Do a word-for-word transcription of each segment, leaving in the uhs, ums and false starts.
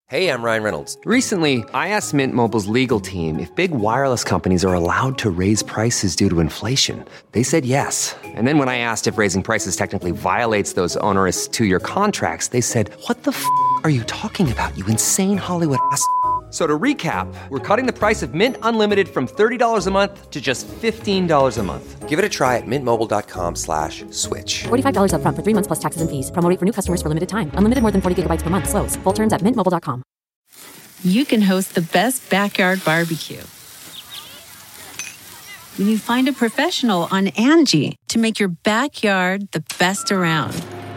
Hey, I'm Ryan Reynolds. Recently, I asked Mint Mobile's legal team if big wireless companies are allowed to raise prices due to inflation. They said yes. And then when I asked if raising prices technically violates those onerous two-year contracts, they said, what the f*** are you talking about, you insane Hollywood ass f- So to recap, we're cutting the price of Mint Unlimited from thirty dollars a month to just fifteen dollars a month. Give it a try at mintmobile.com slash switch. forty-five dollars up front for three months plus taxes and fees. Promo rate for new customers for limited time. Unlimited more than forty gigabytes per month. Slows full terms at mint mobile dot com. You can host the best backyard barbecue when you find a professional on Angie to make your backyard the best around.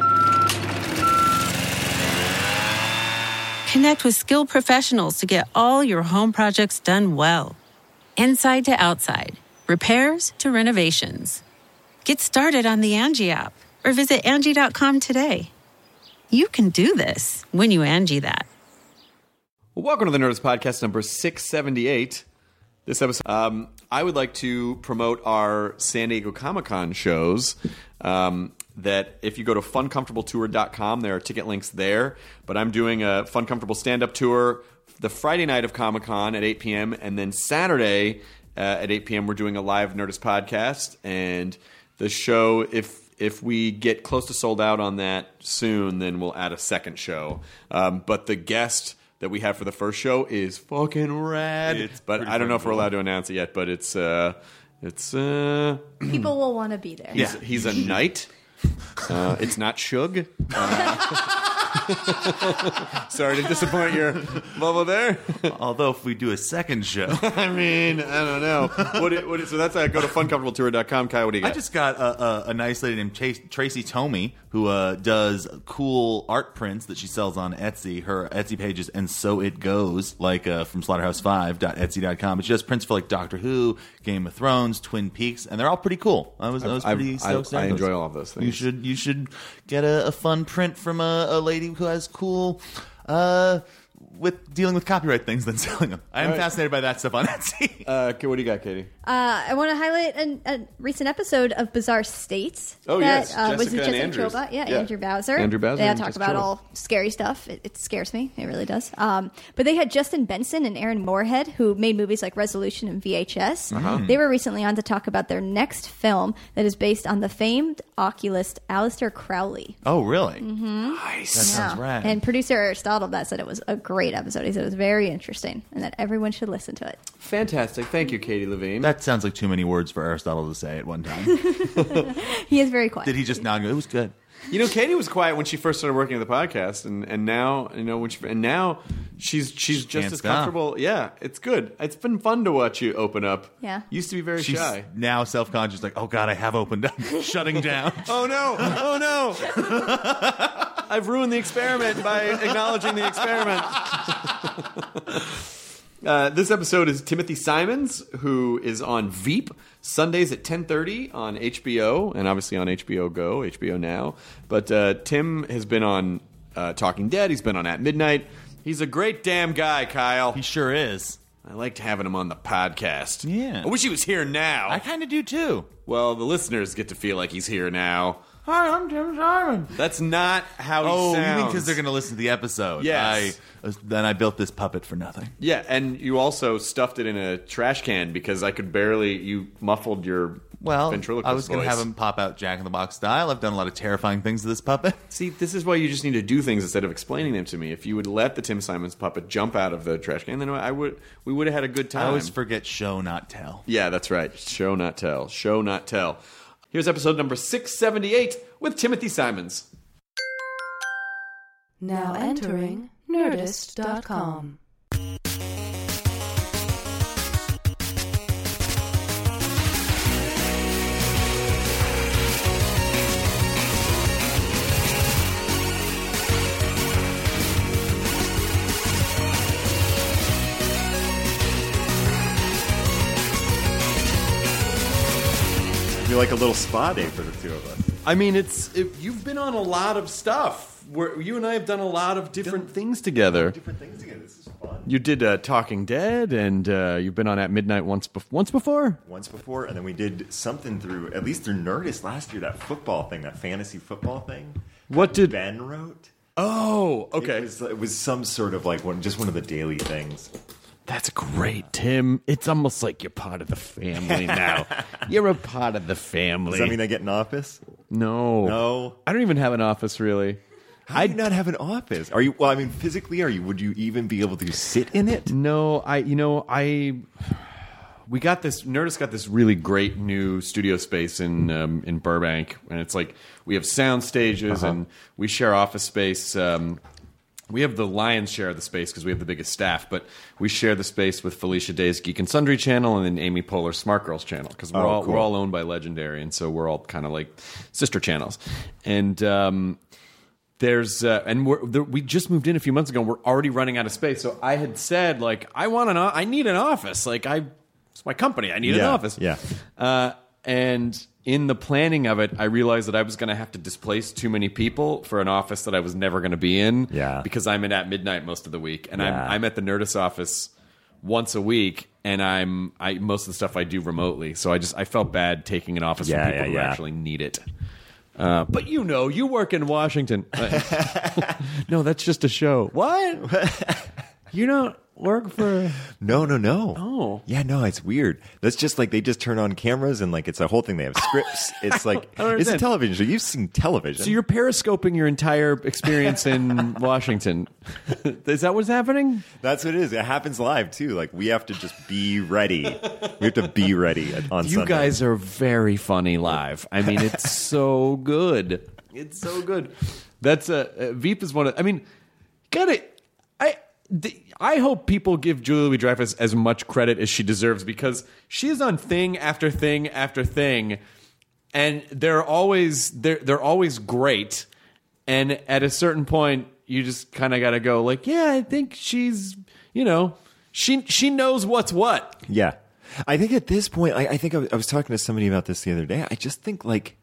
Connect with skilled professionals to get all your home projects done well. Inside to outside, repairs to renovations. Get started on the Angie app or visit Angie dot com today. You can do this when you Angie that. Well, welcome to the Nerdist Podcast number six seventy-eight. This episode, um, I would like to promote our San Diego Comic-Con shows. Um, that if you go to fun comfortable tour dot com, there are ticket links there. But I'm doing a Fun Comfortable stand-up tour the Friday night of Comic-Con at eight p.m. And then Saturday uh, at eight p.m. we're doing a live Nerdist podcast. And the show, if if we get close to sold out on that soon, then we'll add a second show. Um, but the guest that we have for the first show is fucking rad. It's but I don't know if we're allowed to announce it yet. But it's uh, it's uh, people will want to be there. He's, he's a knight. Uh, it's not Shug. Uh, sorry to disappoint your bubble there. Although if we do a second show, I mean, I don't know. What? It, what it, so that's uh, go to fun comfortable tour dot com. Kai, what do you got? I just got a, a, a nice lady named Chase, Tracy Tomey who uh, does cool art prints that she sells on Etsy. Her Etsy page is And So It Goes, like uh, from slaughterhouse five dot etsy dot com. But she does prints for like Doctor Who, Game of Thrones, Twin Peaks, and they're all pretty cool. I was, I was pretty I've, stoked. I, I those. enjoy all of those things. You should you should get a, a fun print from a, a lady who has cool uh, with dealing with copyright things than selling them. I am right. fascinated by that stuff on Etsy. Uh, okay, what do you got, Katie? Uh, I want to highlight an, a recent episode of Bizarre States. Oh, that, yes. uh, was Jessica with and Jessica Andrews. Chobot. Yeah, Yeah. Andrew Bowser. Andrew Bowser They and talk Jessica about Chobot. all scary stuff. It, it scares me. It really does. Um, but they had Justin Benson and Aaron Moorhead, who made movies like Resolution and V H S. Uh-huh. They were recently on to talk about their next film that is based on the famed oculist Aleister Crowley. Oh, really? Mm-hmm. Nice. That sounds rad. And producer Aristotle that said it was a great episode. He said it was very interesting and that everyone should listen to it. Fantastic. Thank you, Katie Levine. That sounds like too many words for Aristotle to say at one time. He is very quiet. Did he just nod and go, it was good? You know, Katie was quiet when she first started working at the podcast, and, and now you know when she, and now she's she's just can't as stop. comfortable. Yeah, it's good. It's been fun to watch you open up. Yeah. Used to be very She's shy. now self-conscious, like, oh God, I have opened up, shutting down. Oh no! Oh no! I've ruined the experiment by acknowledging the experiment. Uh, this episode is Timothy Simons, who is on Veep Sundays at ten thirty on H B O, and obviously on H B O Go, H B O Now. But uh, Tim has been on uh, Talking Dead. He's been on At Midnight. He's a great damn guy, Kyle. He sure is. I liked having him on the podcast. Yeah. I wish he was here now. I kind of do too. Well, the listeners get to feel like he's here now. Hi, I'm Tim Simon. That's not how he Oh, sounds. you mean because they're going to listen to the episode? Yes. I, then I built this puppet for nothing. Yeah, and you also stuffed it in a trash can because I could barely. You muffled your Well, ventriloquist I was going to voice. have him pop out Jack in the Box style. I've done a lot of terrifying things to this puppet. See, this is why you just need to do things instead of explaining them to me. If you would let the Tim Simons puppet jump out of the trash can, then I would. We would have had a good time. I always forget show, not tell. Yeah, that's right. Show not tell. Show not tell. Here's episode number six seventy-eight with Timothy Simons. Now entering Nerdist dot com. Be like a little spa day for the two of us. I mean, it's it, you've been on a lot of stuff. Where you and I have done a lot of different things together. Different things together. This is fun. You did uh, Talking Dead, and uh, you've been on At Midnight once bef- once before. Once before, and then we did something through, at least through Nerdist last year, that football thing, that fantasy football thing. What did Ben wrote? Oh, okay. It was, it was some sort of like one, just one of the daily things. That's great, Tim. It's almost like you're part of the family now. You're a part of the family. Does that mean I get an office? No. No. I don't even have an office, really. How do you not have an office? Are you? Well, I mean, physically, are you? Would you even be able to sit in it? No, I. You know, I. We got this. Nerdist got this really great new studio space in um, in Burbank, and it's like we have sound stages, Uh-huh. and we share office space. Um, we have the lion's share of the space because we have the biggest staff, but we share the space with Felicia Day's Geek and Sundry channel and then Amy Poehler's Smart Girls channel because we're Oh, all cool. we're all owned by Legendary, and so we're all kind of like sister channels, and. Um, There's uh, and we're, there, we just moved in a few months ago. And we're already running out of space. So I had said, like, I want an, o- I need an office. Like, I, it's my company. I need Yeah, an office. yeah. Uh, and in the planning of it, I realized that I was going to have to displace too many people for an office that I was never going to be in. Yeah. Because I'm in at midnight most of the week, and Yeah. I'm I'm at the Nerdist office once a week, and I'm I most of the stuff I do remotely. So I just I felt bad taking an office Yeah, from people yeah, who yeah. actually need it. Uh, but you know, you work in Washington. No, that's just a show. What? You don't work for... No, no, no. Oh. Yeah, no, it's weird. That's just like they just turn on cameras and like it's a whole thing. They have scripts. It's like, I don't it's a understand. television show. You've seen television. So you're periscoping your entire experience in Washington. Is that what's happening? That's what it is. It happens live too. Like we have to just be ready. We have to be ready on You Sunday. guys are very funny live. I mean, it's so good. It's so good. That's a uh, Veep is one of. I mean, got it. I the, I hope people give Julia Louis-Dreyfus as much credit as she deserves because she is on thing after thing after thing, and they're always they're they're always great. And at a certain point, you just kind of got to go like, yeah, I think she's, you know, she she knows what's what. Yeah. I think at this point, I, I think I was, I was talking to somebody about this the other day. I just think like,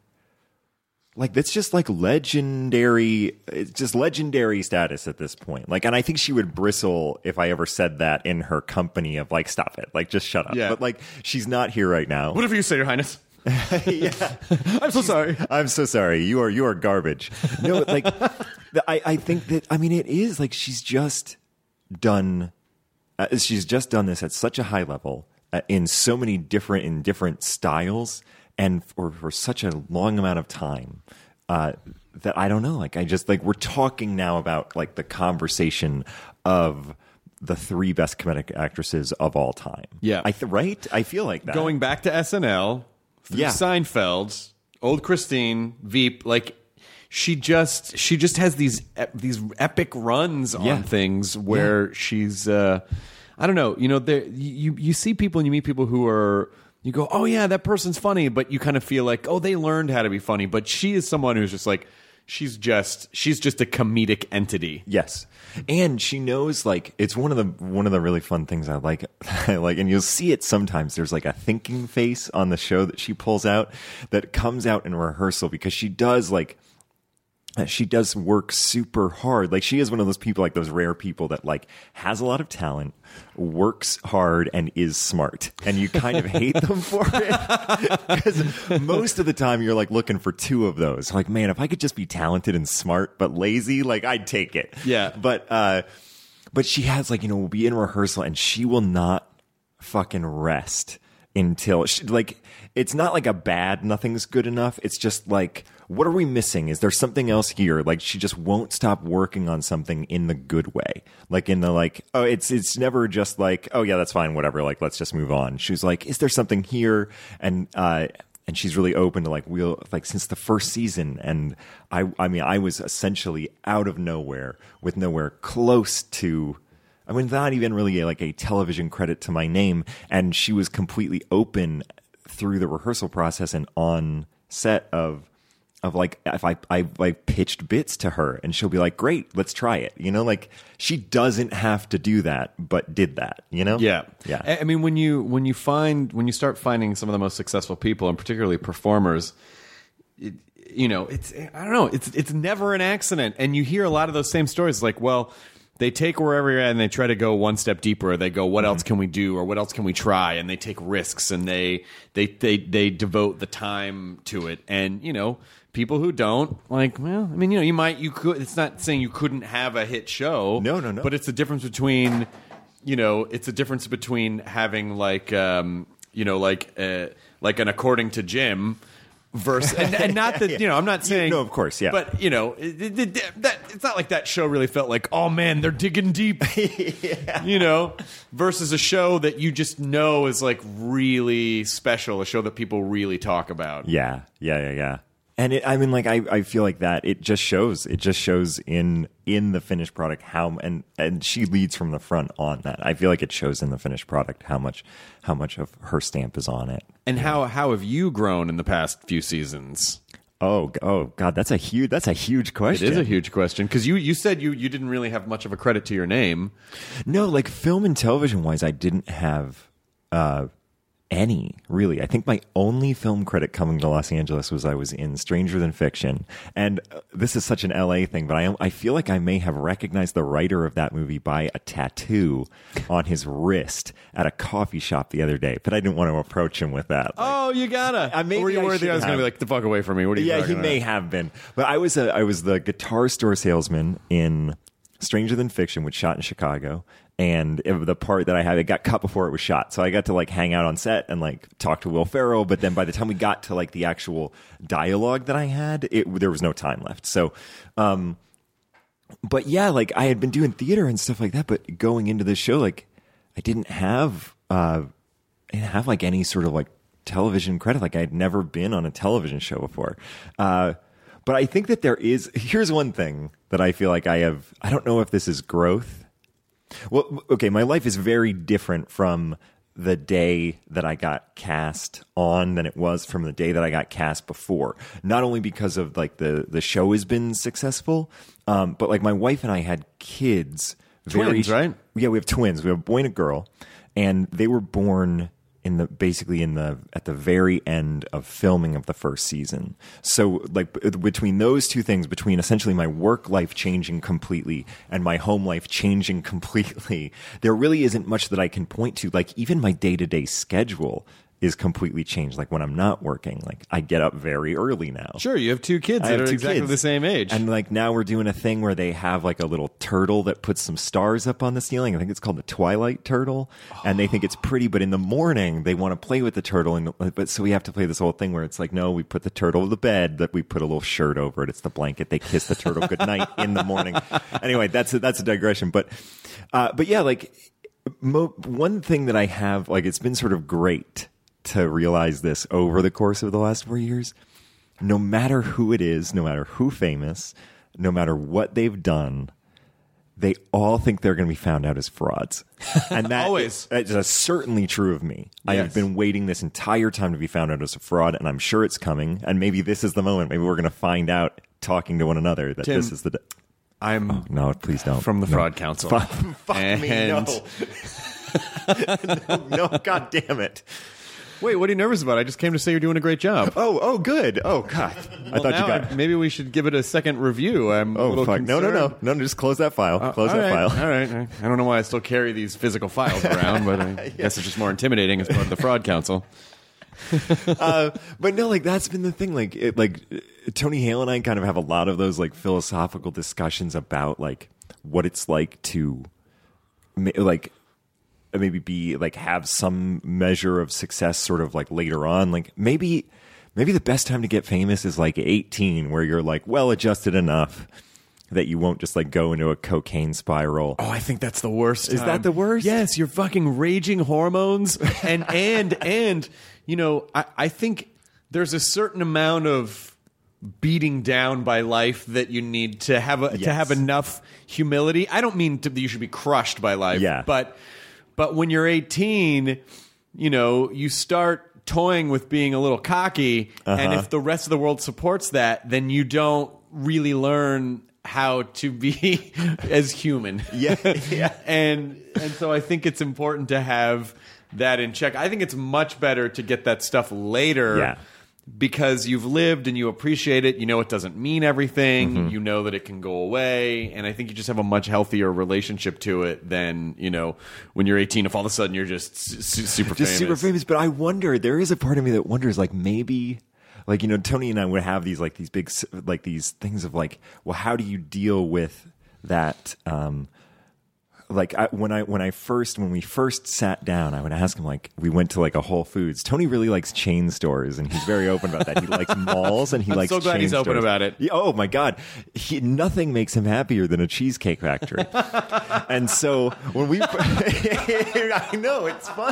like that's just like legendary, it's just legendary status at this point. Like, and I think she would bristle if I ever said that in her company of like, stop it, like just shut up. Yeah. But like, she's not here right now. Whatever you say, Your Highness. Yeah. I'm so sorry. I'm so sorry. You are you are garbage. No, like the, I I think that I mean it is like she's just done. Uh, she's just done this at such a high level uh, in so many different in different styles and for for such a long amount of time uh, that I don't know. Like I just like we're talking now about like the conversation of the three best comedic actresses of all time. Yeah. I th- right. I feel like that Going back to S N L, through Yeah. Seinfeld, old Christine, Veep, like she just she just has these ep- these epic runs on Yeah. things where she's uh, I don't know, you know, there you you see people and you meet people who are you go, oh yeah, that person's funny, but you kind of feel like, oh, they learned how to be funny, but she is someone who's just like she's just she's just a comedic entity. Yes. And she knows like it's one of the one of the really fun things I like I like and you'll see it sometimes. There's like a thinking face on the show that she pulls out that comes out in rehearsal because she does like she does work super hard. Like she is one of those people, like those rare people that like has a lot of talent, works hard, and is smart. And you kind of hate them for it because most of the time you're like looking for two of those. Like, man, if I could just be talented and smart but lazy, like I'd take it. Yeah. But uh, but she has like you know we'll be in rehearsal and she will not fucking rest until she, like it's not like a bad nothing's good enough. It's just like, what are we missing? Is there something else here? Like she just won't stop working on something in the good way. Like in the like, oh, it's it's never just like, oh yeah, that's fine, whatever. Like let's just move on. She's like, is there something here? And uh and she's really open to like we'll like since the first season. And I I mean I was essentially out of nowhere with nowhere close to I mean, not even really like a television credit to my name. And she was completely open through the rehearsal process and on set of, of like, if I, I like pitched bits to her and she'll be like, great, let's try it. You know, like she doesn't have to do that, but did that, you know? Yeah. Yeah. I I mean, when you, when you find, when you start finding some of the most successful people and particularly performers, it, you know, it's, I don't know, it's, it's never an accident. And you hear a lot of those same stories like, well, they take wherever you're at and they try to go one step deeper. They go, what mm-hmm. else can we do, or what else can we try? And they take risks, and they they they they devote the time to it. And you know, people who don't, like, well, I mean, you know, you might, you could. It's not saying you couldn't have a hit show. No, no, no. But it's the difference between, you know, it's a difference between having like, um, you know, like, uh, like an According to Jim. Verse and, and not that, you know, I'm not saying no, of course, yeah, but you know, it, it, it, that it's not like that show really felt like, oh man, they're digging deep, yeah. you know, versus a show that you just know is like really special, a show that people really talk about. Yeah, yeah, yeah, yeah. And it, I mean, like, I, I feel like that it just shows, it just shows in in the finished product how, and and she leads from the front on that. I feel like it shows in the finished product how much how much of her stamp is on it. And how how have you grown in the past few seasons? Oh, oh God, that's a huge that's a huge question. It is a huge question because you you said you you didn't really have much of a credit to your name. No, like film and television wise, I didn't have. Uh, Any, really. I think my only film credit coming to Los Angeles was I was in Stranger Than Fiction. And uh, this is such an L A thing, but I I feel like I may have recognized the writer of that movie by a tattoo on his wrist at a coffee shop the other day. But I didn't want to approach him with that. Like, oh, you gotta. I maybe Were you I worried that I was going to be like, the fuck away from me? What are you Yeah, talking he about? may have been. But I was a, I was the guitar store salesman in Stranger Than Fiction, which shot in Chicago. And it, the part that I had, it got cut before it was shot. So I got to like hang out on set and like talk to Will Ferrell. But then by the time we got to like the actual dialogue that I had, it, there was no time left. So, um, but yeah, like I had been doing theater and stuff like that. But going into this show, like I didn't have, uh, I didn't have like any sort of like television credit. Like I'd never been on a television show before. Uh, but I think that there is, here's one thing that I feel like I have, I don't know if this is growth. Well, okay, my life is very different from the day that I got cast on than it was from the day that I got cast before. Not only because of like the, the show has been successful, um, but like my wife and I had kids. Twins, very, right? Yeah, we have twins. We have a boy and a girl, and they were born in the basically in the at the very end of filming of the first season. So like b- between those two things, between essentially my work life changing completely and my home life changing completely, there really isn't much that I can point to. Like even my day-to-day schedule is completely changed. Like when I'm not working, like I get up very early now. Sure, you have two kids I that have are two exactly kids. the same age. And like now we're doing a thing where they have like a little turtle that puts some stars up on the ceiling. I think it's called the Twilight Turtle. Oh. And they think it's pretty, but in the morning they want to play with the turtle. And but so we have to play this whole thing where it's like, no, we put the turtle to the bed, that we put a little shirt over it. It's the blanket. They kiss the turtle goodnight in the morning. Anyway, that's a, that's a digression. But uh, but yeah, like mo- one thing that I have, like it's been sort of great to realize this over the course of the last four years, no matter who it is, no matter who famous, no matter what they've done, they all think they're going to be found out as frauds. And that Always. is, that's certainly true of me. I Yes. have been waiting this entire time to be found out as a fraud, and I'm sure it's coming. And maybe this is the moment. Maybe we're going to find out talking to one another that Tim, this is the day. I'm Oh, no, please don't. from the No. Fraud Council. Fuck, fuck me, And- no. no. No, God damn it. Wait, what are you nervous about? I just came to say you're doing a great job. Oh, oh, good. Oh, God. I Well, thought now you got. I- maybe we should give it a second review. I'm a Oh, little fuck. No, no, no. concerned. No, no, just close that file. Uh, close all that right, file. All right. I don't know why I still carry these physical files around, but I guess it's just more intimidating as part of the Fraud Council. uh, but no, like that's been the thing. Like, it, like Tony Hale and I kind of have a lot of those like philosophical discussions about like what it's like to ma- like maybe be like have some measure of success sort of like later on. Like maybe maybe the best time to get famous is like eighteen, where you're like well adjusted enough that you won't just like go into a cocaine spiral. Oh, I think that's the worst. Is time. that the worst? Yes, you're fucking raging hormones, and and and you know, I, I think there's a certain amount of beating down by life that you need to have a, to Yes. have enough humility. I don't mean to, you should be crushed by life, Yeah. but but when you're eighteen, you know, you start toying with being a little cocky, and Uh-huh. if the rest of the world supports that, then you don't really learn how to be as human. Yeah, yeah. and and so I think it's important to have that in check. I think it's much better to get that stuff later Yeah. because you've lived and you appreciate it. You know it doesn't mean everything. Mm-hmm. You know that it can go away. And I think you just have a much healthier relationship to it than, you know, when you're eighteen, if all of a sudden you're just su- super just famous. super famous. But I wonder, there is a part of me that wonders, like, maybe, like, you know, Tony and I would have these, like, these big, like, these things of, like, well, how do you deal with that, um, like I, when I when I first when we first sat down, I would ask him, like, we went to like a Whole Foods. Tony really likes chain stores, and he's very open about that. He likes malls, and he I'm likes. so glad chain he's open stores. about it. Yeah, oh my god, he, nothing makes him happier than a cheesecake factory. And so when we, I know it's fun.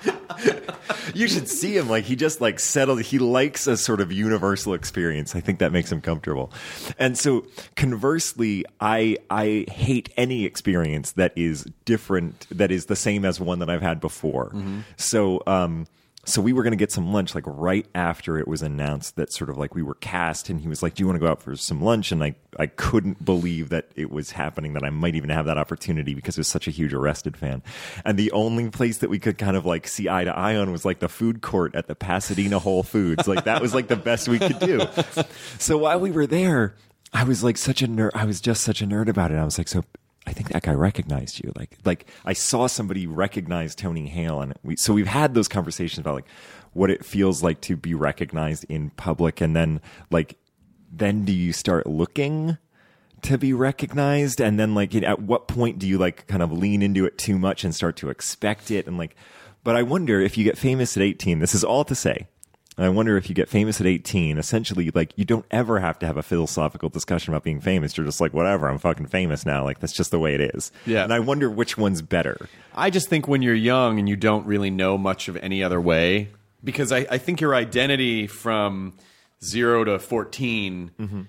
You should see him. Like, he just like settled. He likes a sort of universal experience. I think that makes him comfortable. And so conversely, I I hate any experience that is different, that is the same as one that I've had before. Mm-hmm. So, um, so we were going to get some lunch like right after it was announced that sort of like we were cast, and he was like, "Do you want to go out for some lunch?" And I, I couldn't believe that it was happening, that I might even have that opportunity because I was such a huge Arrested fan. And the only place that we could kind of like see eye to eye on was like the food court at the Pasadena Whole Foods. Like, that was like the best we could do. So while we were there, I was like such a nerd. I was just such a nerd about it. I was like, so I think that guy recognized you. Like, like I saw somebody recognize Tony Hale, and we, so we've had those conversations about like what it feels like to be recognized in public, and then like, then do you start looking to be recognized, and then like at what point do you like kind of lean into it too much and start to expect it, and like, but I wonder if you get famous at eighteen. This is all to say. I wonder if you get famous at eighteen, essentially, like, you don't ever have to have a philosophical discussion about being famous. You're just like, whatever, I'm fucking famous now. Like, that's just the way it is. Yeah. And I wonder which one's better. I just think when you're young and you don't really know much of any other way, because I, I think your identity from zero to fourteen, mm-hmm.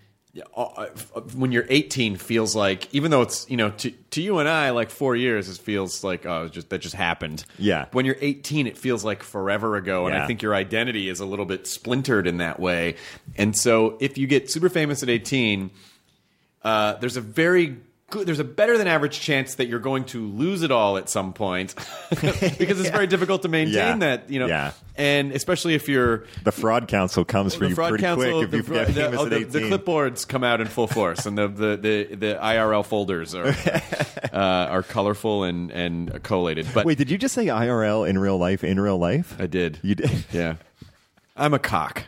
when you're eighteen, feels like, even though it's, you know, to, to you and I, like four years, it feels like, oh, it just that just happened. Yeah. When you're eighteen, it feels like forever ago, and yeah. I think your identity is a little bit splintered in that way. And so, if you get super famous at eighteen, uh, there's a very good, there's a better than average chance that you're going to lose it all at some point, because it's yeah. very difficult to maintain yeah. that, you know. Yeah. And especially if you're the fraud council comes for the you fraud pretty council, quick if the, you get the, famous oh, at the, eighteen. the clipboards come out in full force, and the the, the, the I R L folders are uh, are colorful and and collated. But wait, did you just say I R L in real life? In real life, I did. You did? Yeah. I'm a cock.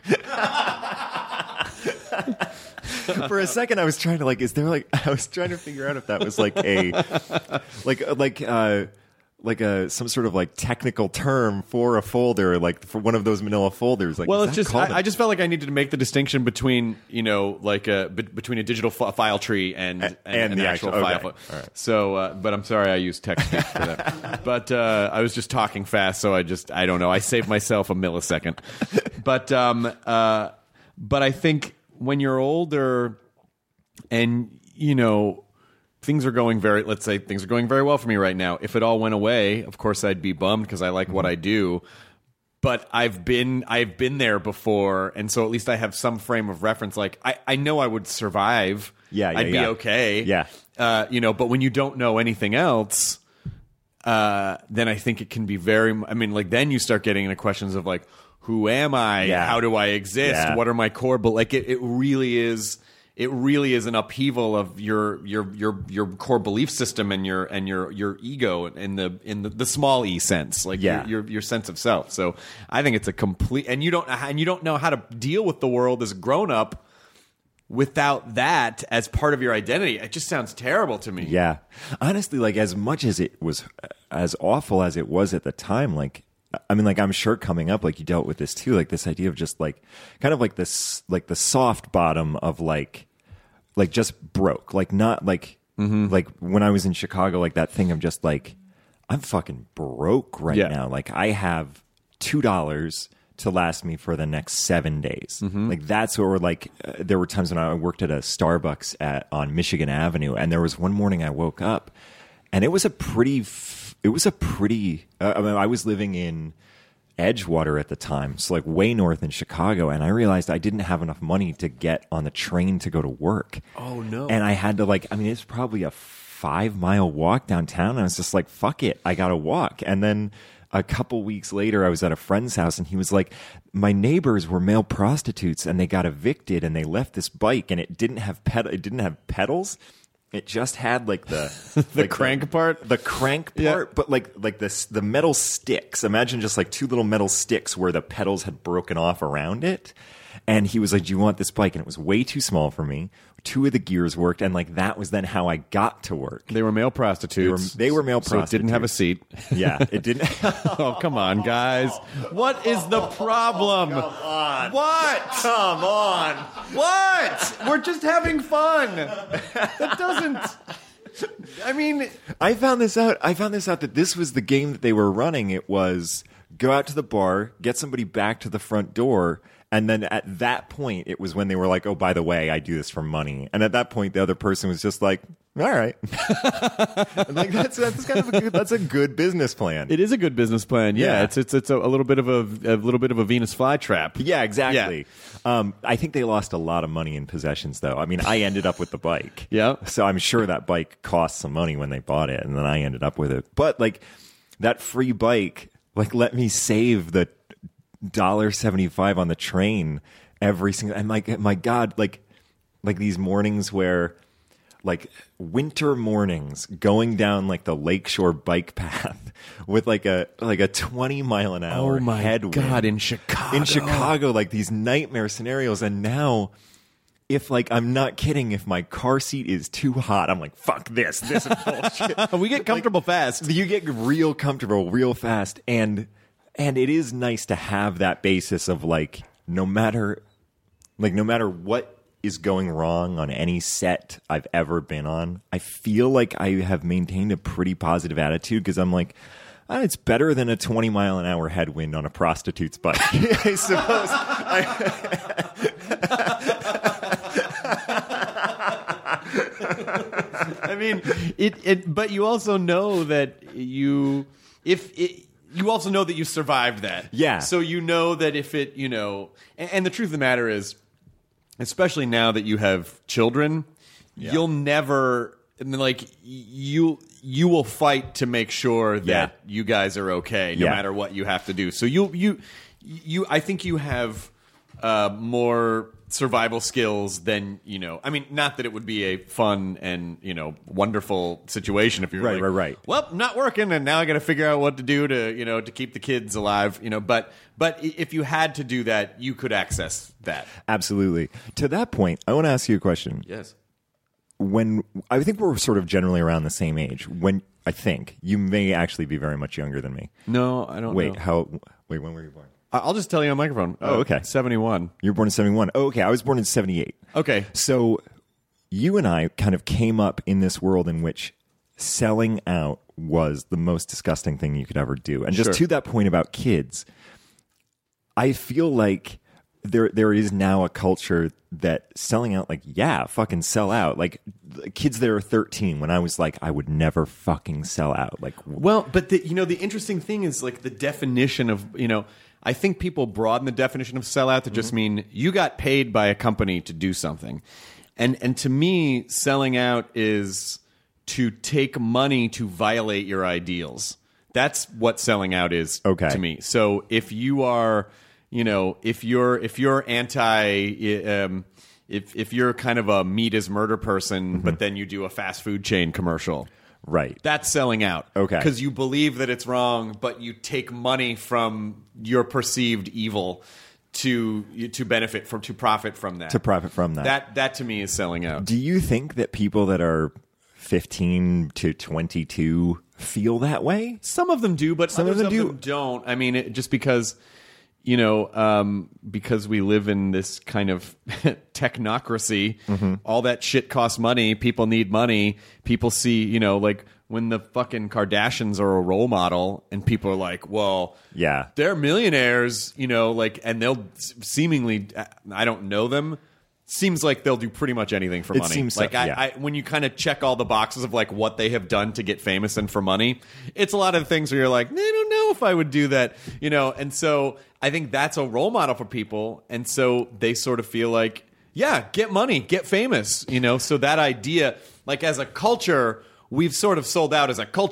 For a second, I was trying to like, is there like, I was trying to figure out if that was like a, like, like, uh, like a some sort of like technical term for a folder, like for one of those manila folders. Like, well, is it's that just called I, a- I just felt like I needed to make the distinction between, you know, like a be, between a digital f- file tree and and, and an the actual, actual- file. okay. file. All right. So, uh, but I'm sorry I used text speak for that. But uh, I was just talking fast, so I just I don't know. I saved myself a millisecond. But um, uh, but I think when you're older, and you know, things are going very, let's say things are going very well for me right now. If it all went away, of course I'd be bummed because I like what I do. But I've been I've been there before, and so at least I have some frame of reference. Like, I, I know I would survive. Yeah, yeah, I'd be yeah. okay. Yeah. Uh, you know, but when you don't know anything else, uh, then I think it can be very, I mean, like, then you start getting into questions of like, who am I? Yeah. How do I exist? Yeah. What are my core? But like, it, it really is. It really is an upheaval of your your your your core belief system and your and your your ego in the in the, the small e sense, like Yeah. your, your your sense of self. So I think it's a complete, and you don't and you don't know how to deal with the world as a grown up without that as part of your identity. It just sounds terrible to me. Yeah. Honestly, like, as much as it was, as awful as it was at the time, like, I mean, like, I'm sure coming up, like, you dealt with this too, like this idea of just like, kind of like this, like the soft bottom of like, like just broke, like not like, mm-hmm. like when I was in Chicago, like that thing of just like, I'm fucking broke right Yeah. now. Like, I have two dollars to last me for the next seven days. Mm-hmm. Like, that's what we're like. Uh, there were times when I worked at a Starbucks at on Michigan Avenue, and there was one morning I woke up, and it was a pretty, f- it was a pretty. Uh, I mean, I was living in Edgewater at the time, so like way north in Chicago, and I realized I didn't have enough money to get on the train to go to work. Oh no! And I had to like, I mean, it's probably a five mile walk downtown, and I was just like, fuck it, I gotta walk, and then. a couple weeks later, I was at a friend's house, and he was like, my neighbors were male prostitutes, and they got evicted, and they left this bike, and it didn't have ped- it didn't have pedals. It just had like the the like crank the, part, the crank part, yeah. but like like this the metal sticks. Imagine just like two little metal sticks where the pedals had broken off around it. And he was like, "Do you want this bike?" And it was way too small for me. Two of the gears worked, and like that was then how I got to work. They were male prostitutes. They were, they were male so prostitutes. it didn't have a seat. Yeah, it didn't. Oh, come on, guys! What is the problem? Come on! What? Come on! What? We're just having fun. That doesn't. I mean, I found this out. I found this out that this was the game that they were running. It was go out to the bar, get somebody back to the front door, and then at that point, it was when they were like, "Oh, by the way, I do this for money." And at that point, the other person was just like, "All right." Like that's that's kind of a good, that's a good business plan. it is a good business plan. Yeah, Yeah. it's it's it's a, a little bit of a, a little bit of a Venus flytrap. Yeah, exactly. Um, I think they lost a lot of money in possessions, though. I mean, I ended up with the bike. Yeah. So I'm sure that bike cost some money when they bought it, and then I ended up with it. But like that free bike, like let me save the one dollar seventy-five on the train every single. And like, my God, like like these mornings where. Like winter mornings going down like the lakeshore bike path with like a like a twenty mile an hour Oh my headwind. God, in Chicago. In Chicago, like these nightmare scenarios. And now if like I'm not kidding, if my car seat is too hot, I'm like, fuck this. This is bullshit. We get comfortable Like, fast. You get real comfortable real fast. And and it is nice to have that basis of like no matter like no matter what is going wrong on any set I've ever been on, I feel like I have maintained a pretty positive attitude because I'm like, oh, it's better than a twenty mile an hour headwind on a prostitute's bike. I suppose. I, I mean, it, it. But you also know that you, if it, you also know that you survived that. Yeah. So you know that if it, you know, and, and the truth of the matter is, especially now that you have children, yeah. you'll never. I mean, like you, you will fight to make sure that yeah. you guys are okay, no yeah. matter what you have to do. So you, you, you. I think you have uh, more survival skills than you know. I mean, not that it would be a fun and you know wonderful situation if you're right, like, right, right. Well, not working, and now I got to figure out what to do to you know to keep the kids alive. You know, but but if you had to do that, you could access that. Absolutely. To that point, I want to ask you a question. Yes. When I think we're sort of generally around the same age. When I think you may actually be very much younger than me. No, I don't. Wait, know. how? Wait, when were you born? I'll just tell you on microphone. Oh, uh, okay. seventy-one. You were born in seventy-one. Oh, okay. I was born in seventy-eight. Okay. So you and I kind of came up in this world in which selling out was the most disgusting thing you could ever do. And just Sure. to that point about kids, I feel like there there is now a culture that selling out, like, yeah, fucking sell out. Like kids that are thirteen, when I was like, I would never fucking sell out. Like, Well, but the, you know, the interesting thing is like the definition of, you know, I think people broaden the definition of sellout to just Mm-hmm. mean you got paid by a company to do something. And and to me, selling out is to take money to violate your ideals. That's what selling out is Okay. to me. So if you are, you know, if you're if you're anti um, if if you're kind of a meat is murder person, but then you do a fast food chain commercial. right. That's selling out. Okay. Because you believe that it's wrong, but you take money from your perceived evil to to benefit from to profit from that. To profit from that. That that to me is selling out. Do you think that people that are fifteen to twenty-two feel that way? Some of them do, but Some others of them do. don't. I mean, it, just because you know, um, because we live in this kind of technocracy, Mm-hmm. all that shit costs money. People need money. People see, you know, like when the fucking Kardashians are a role model, and people are like, "Well, Yeah. they're millionaires," you know, like, and they'll seemingly, I don't know them. Seems like they'll do pretty much anything for It money. seems so, like I, yeah. I, when you kind of check all the boxes of like what they have done to get famous and for money, it's a lot of things where you're like, I don't know if I would do that, you know. And so I think that's a role model for people, and so they sort of feel like, yeah, get money, get famous, you know. So that idea, like as a culture, we've sort of sold out as a culture.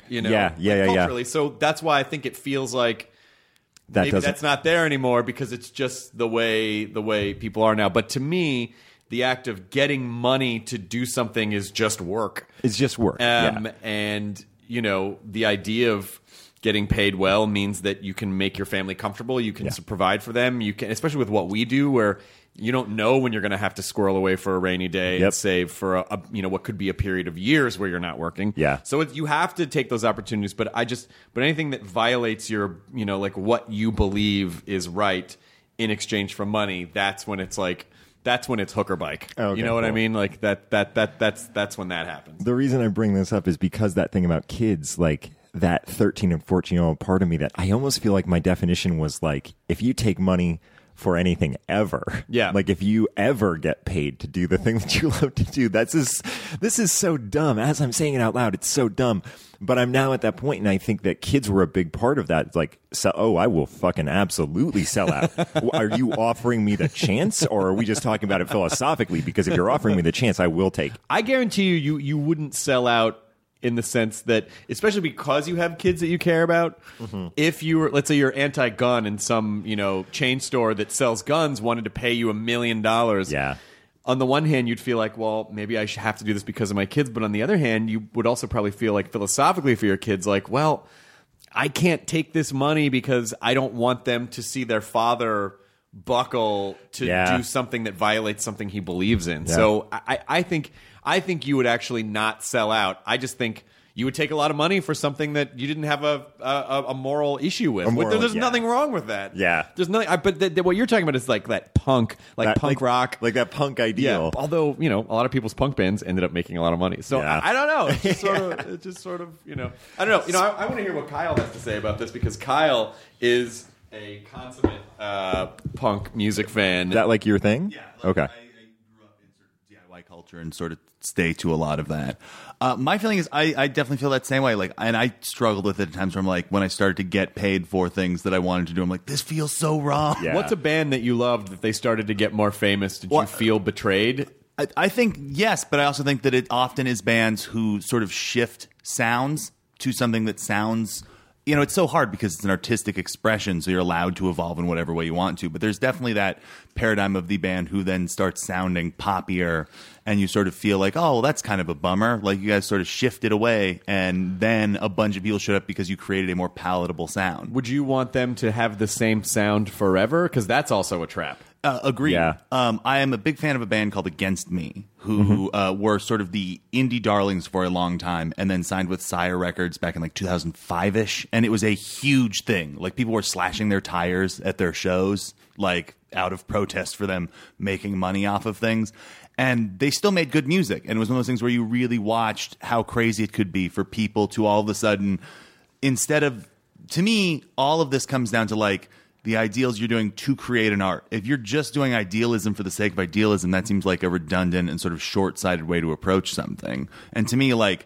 You know, Yeah, yeah, like, yeah, yeah. culturally. So that's why I think it feels like That maybe doesn't- that's not there anymore because it's just the way the way people are now. But to me, the act of getting money to do something is just work. It's just work. Um, yeah. And, you know, the idea of getting paid well means that you can make your family comfortable. You can Yeah. s- provide for them. You can, especially with what we do, where you don't know when you're going to have to squirrel away for a rainy day Yep. and save for a, a, you know, what could be a period of years where you're not working. Yeah. So it, you have to take those opportunities. But I just, but anything that violates your, you know, like what you believe is right in exchange for money, that's when it's like, that's when it's hook or bike. Okay, you know what I cool. mean? Like that, that, that, that's, that's when that happens. The reason I bring this up is because that thing about kids, like that thirteen and fourteen year old part of me, that I almost feel like my definition was like, if you take money for anything ever, Yeah. like if you ever get paid to do the thing that you love to do, that's just, this is so dumb. As I'm saying it out loud, it's so dumb. But I'm now at that point, and I think that kids were a big part of that. It's like, so, oh, I will fucking absolutely sell out. Are you offering me the chance, or are we just talking about it philosophically? Because if you're offering me the chance, I will take. I guarantee you, you, you wouldn't sell out in the sense that, especially because you have kids that you care about, Mm-hmm. if you were, let's say you're anti-gun and some, you know, chain store that sells guns wanted to pay you a million dollars. Yeah. On the one hand, you'd feel like, well, maybe I should have to do this because of my kids. But on the other hand, you would also probably feel like philosophically for your kids, like, well, I can't take this money because I don't want them to see their father buckle to Yeah. do something that violates something he believes in. Yeah. So I, I think I think you would actually not sell out. I just think you would take a lot of money for something that you didn't have a a, a moral issue with. A moral- There's yeah. nothing wrong with that. Yeah. there's nothing. I, but the, the, what you're talking about is like that punk, like That- punk rock, like that punk yeah. ideal. Although you know, a lot of people's punk bands ended up making a lot of money. So Yeah. I, I don't know. It's just sort of, it's just sort of, you know, I don't know. You know, I, I want to hear what Kyle has to say about this because Kyle is a consummate uh, punk music fan. Is that like your thing? Yeah. Like, Okay. I, I grew up in sort of D I Y culture and sort of stay to a lot of that. Uh, my feeling is I, I definitely feel that same way. Like, and I struggled with it at times where I'm like, when I started to get paid for things that I wanted to do, I'm like, this feels so wrong. Yeah. What's a band that you loved that they started to get more famous? Did Well, you feel betrayed? I, I think yes, but I also think that it often is bands who sort of shift sounds to something that sounds. You know, it's so hard because it's an artistic expression, so you're allowed to evolve in whatever way you want to. But there's definitely that paradigm of the band who then starts sounding poppier, and you sort of feel like, oh, well, that's kind of a bummer. Like you guys sort of shifted away, and then a bunch of people showed up because you created a more palatable sound. Would you want them to have the same sound forever? Because that's also a trap. Uh, agreed. Yeah. Um, I am a big fan of a band called Against Me, who uh, were sort of the indie darlings for a long time, and then signed with Sire Records back in like two thousand five ish, and it was a huge thing. Like people were slashing their tires at their shows, like out of protest for them making money off of things. And they still made good music, and it was one of those things where you really watched how crazy it could be for people to all of a sudden, instead of, to me, all of this comes down to like the ideals you're doing to create an art. If you're just doing idealism for the sake of idealism, that seems like a redundant and sort of short-sighted way to approach something. And to me, like,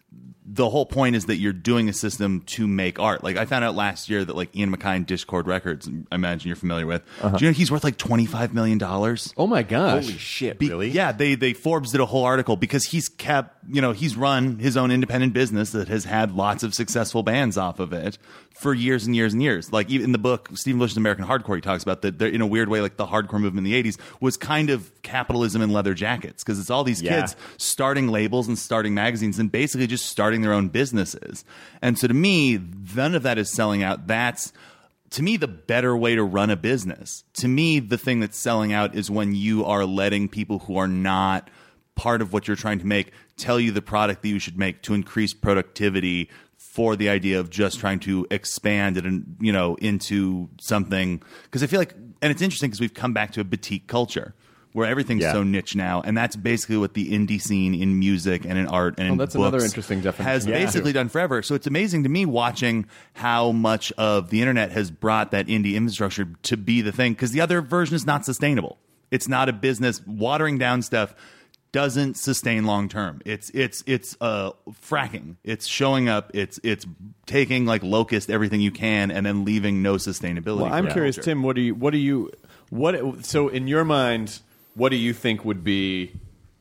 the whole point is that you're doing a system to make art. Like, I found out last year that, like, Ian MacKaye and Discord Records, I imagine you're familiar with, Uh-huh. do you know he's worth like twenty-five million dollars? Oh my gosh! Holy shit, Be- really? Yeah, they they Forbes did a whole article because he's kept, you know, he's run his own independent business that has had lots of successful bands off of it for years and years and years. Like even in the book, Stephen Bush's American Hardcore, he talks about that in a weird way, like the hardcore movement in the eighties was kind of capitalism in leather jackets because it's all these Yeah. kids starting labels and starting magazines and basically just starting their own businesses. And so to me, none of that is selling out. That's to me, the better way to run a business. To me, the thing that's selling out is when you are letting people who are not part of what you're trying to make tell you the product that you should make to increase productivity for the idea of just trying to expand it and, you know, into something. Because I feel like, and it's interesting because we've come back to a boutique culture where everything's Yeah. so niche now, and that's basically what the indie scene in music and in art and in Oh, that's books another interesting definition. has Yeah. basically done forever. So it's amazing to me watching how much of the internet has brought that indie infrastructure to be the thing, because the other version is not sustainable. It's not a business. Watering down stuff doesn't sustain long term. It's it's it's uh fracking. It's showing up. It's it's taking like locust everything you can and then leaving no sustainability. Well, I'm for curious, culture. Tim. What do you? What do you? What? So, in your mind, what do you think would be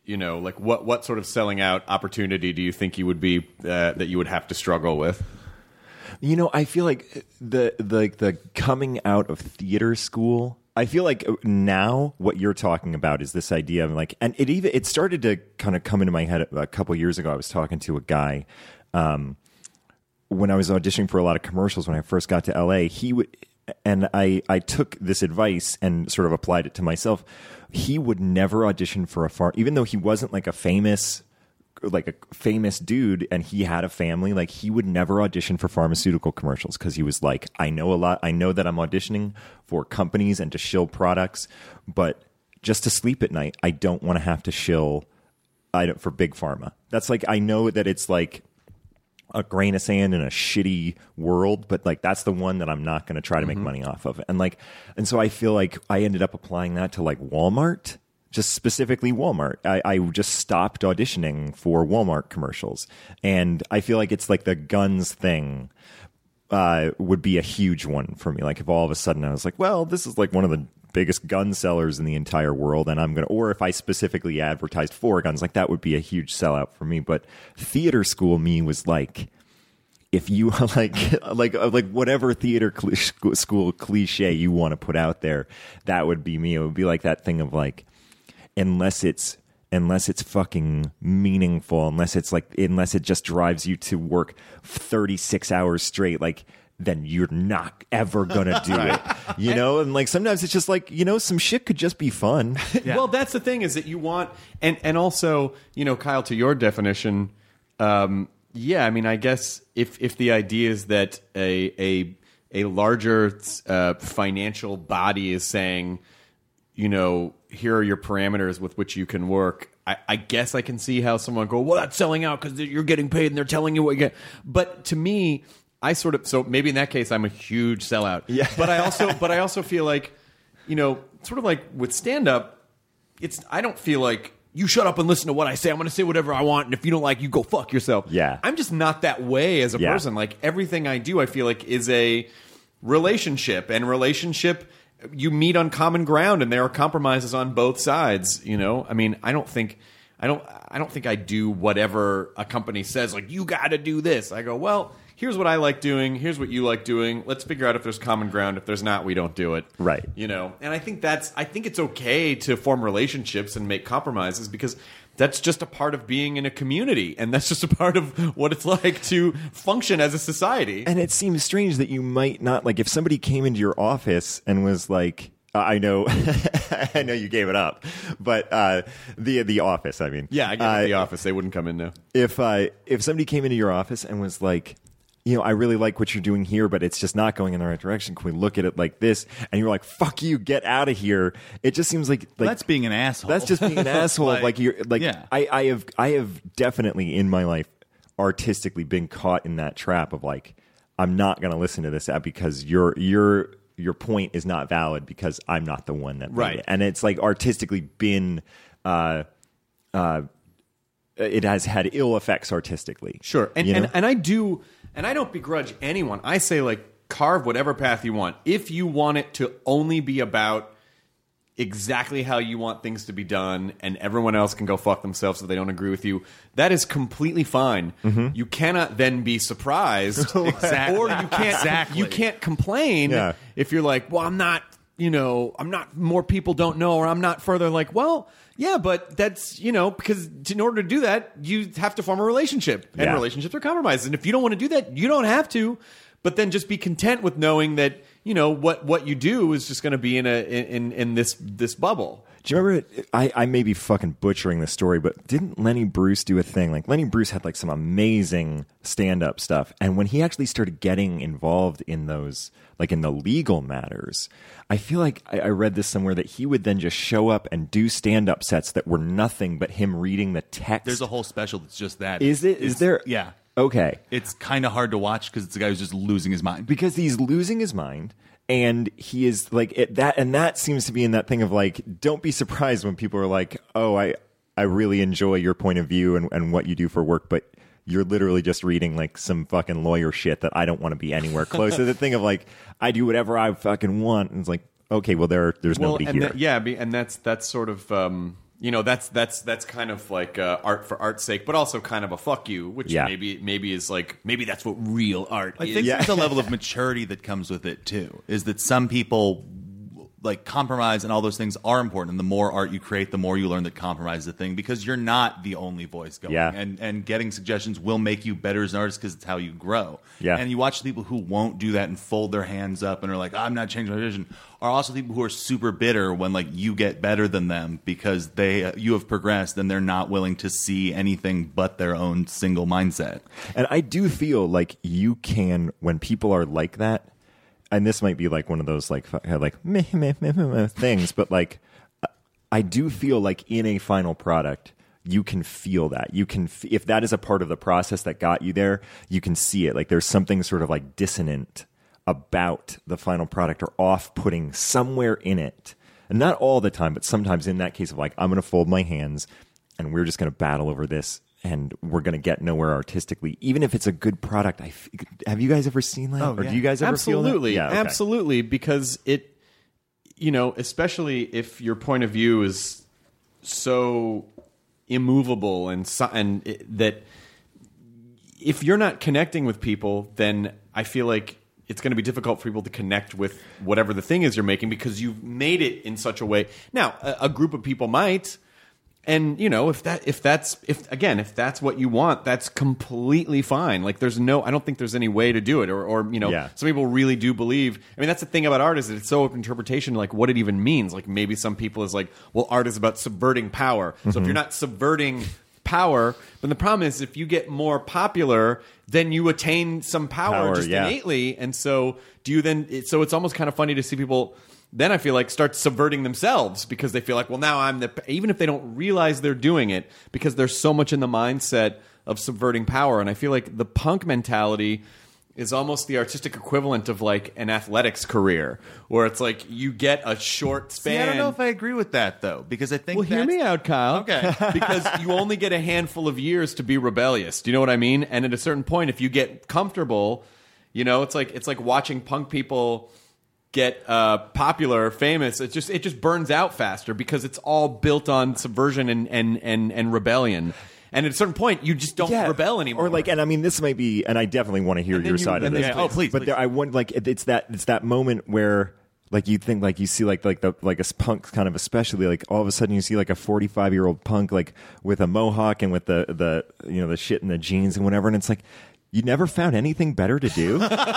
you know, like what what sort of selling out opportunity do you think you would be uh, that you would have to struggle with? You know, I feel like the the the coming out of theater school. I feel like now what you're talking about is this idea of like, and it even it started to kind of come into my head a couple years ago. I was talking to a guy um, when I was auditioning for a lot of commercials when I first got to L A. He would, and I I took this advice and sort of applied it to myself. He would never audition for a farm, even though he wasn't like a famous. like a famous dude and he had a family, like he would never audition for pharmaceutical commercials because he was like, I know a lot. I know that I'm auditioning for companies and to shill products, but just to sleep at night, I don't want to have to shill I don't, for big pharma. That's like, I know that it's like a grain of sand in a shitty world, but like that's the one that I'm not going to try to make mm-hmm. money off of. And like, and so I feel like I ended up applying that to like Walmart. Just specifically Walmart. I, I just stopped auditioning for Walmart commercials. And I feel like it's like the guns thing uh, would be a huge one for me. Like if all of a sudden I was like, well, this is like one of the biggest gun sellers in the entire world. And I'm going to, or if I specifically advertised for guns, like that would be a huge sellout for me. But theater school me was like, if you like, like, like whatever theater cl- school cliche you want to put out there, that would be me. It would be like that thing of like, unless it's unless it's fucking meaningful, unless it's like unless it just drives you to work thirty-six hours straight, like then you're not ever gonna do it. You know? And like sometimes it's just like, you know, some shit could just be fun. Yeah. Well, that's the thing is that you want and and also, you know, Kyle, to your definition, um, yeah, I mean, I guess if if the idea is that a a a larger uh, financial body is saying, you know, here are your parameters with which you can work. I, I guess I can see how someone go, well, that's selling out because you're getting paid and they're telling you what you get. But to me, I sort of so maybe in that case I'm a huge sellout. Yeah. But I also but I also feel like, you know, sort of like with stand up, it's I don't feel like you shut up and listen to what I say. I'm going to say whatever I want, and if you don't like, you go fuck yourself. Yeah. I'm just not that way as a yeah. person. Like everything I do, I feel like is a relationship, and relationship. You meet on common ground, and there are compromises on both sides. You know, I mean, I don't think, I don't, I don't think I do whatever a company says. Like, you got to do this. I go, well, here's what I like doing. Here's what you like doing. Let's figure out if there's common ground. If there's not, we don't do it. Right. You know, and I think that's, I think it's okay to form relationships and make compromises because that's just a part of being in a community, and that's just a part of what it's like to function as a society. And it seems strange that you might not, like, if somebody came into your office and was like, uh, I know, I know you gave it up, but uh, the the office, I mean, yeah, I gave uh, it the office. They wouldn't come in now. If uh, if somebody came into your office and was like, you know, I really like what you're doing here, but it's just not going in the right direction. Can we look at it like this? And you're like, fuck you, get out of here. It just seems like, like well, that's being an asshole. That's just being an asshole. like, like you're like, yeah. I, I have, I have definitely in my life artistically been caught in that trap of like, I'm not going to listen to this app because your, your, your point is not valid because I'm not the one that made right. it. And it's like artistically been, uh, uh, it has had ill effects artistically. Sure. And, you know? and, and I do, and I don't begrudge anyone. I say, like, carve whatever path you want. If you want it to only be about exactly how you want things to be done and everyone else can go fuck themselves if they don't agree with you, that is completely fine. Mm-hmm. You cannot then be surprised. Exactly. Or you can't, exactly. you can't complain yeah. if you're like, well, I'm not, you know, I'm not, more people don't know, or I'm not further. Like, well, yeah, but that's, you know, because in order to do that, you have to form a relationship, and yeah. relationships are compromises. And if you don't want to do that, you don't have to. But then just be content with knowing that, you know, what, what you do is just going to be in a in in this this bubble. Do you remember? I, I may be fucking butchering the story, but didn't Lenny Bruce do a thing? Like Lenny Bruce had like some amazing stand-up stuff, and when he actually started getting involved in those, like in the legal matters, I feel like I, I read this somewhere that he would then just show up and do stand-up sets that were nothing but him reading the text. There's a whole special that's just that. Is it? Is It's- there? Yeah. Okay. It's kind of hard to watch because it's a guy who's just losing his mind. Because he's losing his mind. And he is like it, that, and that seems to be in that thing of like, don't be surprised when people are like, "Oh, I, I really enjoy your point of view and, and what you do for work," but you're literally just reading like some fucking lawyer shit that I don't want to be anywhere close to. The thing of like, I do whatever I fucking want, and it's like, okay, well, there, there's Well, nobody and here. that- yeah, be- and that's that's sort of um, you know, that's that's that's kind of like uh, art for art's sake, but also kind of a fuck you, which Yeah. maybe maybe is like maybe that's what real art I is. think there's a level of maturity that comes with it too. Is that some people like compromise and all those things are important. And the more art you create, the more you learn that compromise is a thing because you're not the only voice going. Yeah. And and getting suggestions will make you better as an artist because it's how you grow. Yeah. And you watch people who won't do that and fold their hands up and are like, I'm not changing my vision. Are also people who are super bitter when like you get better than them because they uh, you have progressed and they're not willing to see anything but their own single mindset. And I do feel like you can, when people are like that, and this might be like one of those like fu- like meh, meh, meh, meh, meh things, but like I do feel like in a final product, you can feel that. You can, f- if that is a part of the process that got you there, you can see it. Like there's something sort of like dissonant about the final product or off-putting somewhere in it. And not all the time, but sometimes in that case of like, I'm going to fold my hands and we're just going to battle over this and we're going to get nowhere artistically, even if it's a good product. I f- have you guys ever seen that? Oh, or yeah. do you guys ever Absolutely, feel that? Yeah, okay. absolutely, because it, you know, especially if your point of view is so immovable and so, and it, that if you're not connecting with people, then I feel like it's going to be difficult for people to connect with whatever the thing is you're making because you've made it in such a way. Now, a, a group of people might. And you know, if that if that's if again if that's what you want, that's completely fine. Like there's no, I don't think there's any way to do it, or or you know, Yeah. some people really do believe. I mean, that's the thing about art is that it's so open interpretation, like what it even means. Like maybe some people is like, well, art is about subverting power. So if you're not subverting power, then the problem is if you get more popular, then you attain some power, Power, just yeah. innately. And so do you then? It, so it's almost kind of funny to see people. Then I feel like start subverting themselves because they feel like, well, now I'm the, even if they don't realize they're doing it, because there's so much in the mindset of subverting power. And I feel like the punk mentality is almost the artistic equivalent of like an athletics career, where it's like you get a short span. See, I don't know if I agree with that though, because I think Well, hear that's- me out, Kyle. Okay. Because you only get a handful of years to be rebellious. Do you know what I mean? And at a certain point, if you get comfortable, you know, it's like it's like watching punk people get uh, popular, famous. It just it just burns out faster because it's all built on subversion and and and, and rebellion. And at a certain point, you just don't Yeah. rebel anymore. Or like, and I mean, this might be, and I definitely want to hear And then your you- side of and this. then- oh, please, But please. there, I want like it- it's that it's that moment where like you think like you see like like the like a punk kind of especially like all of a sudden you see like a forty-five year old punk like with a mohawk and with the the you know the shit in the jeans and whatever, and it's like. You never found anything better to do?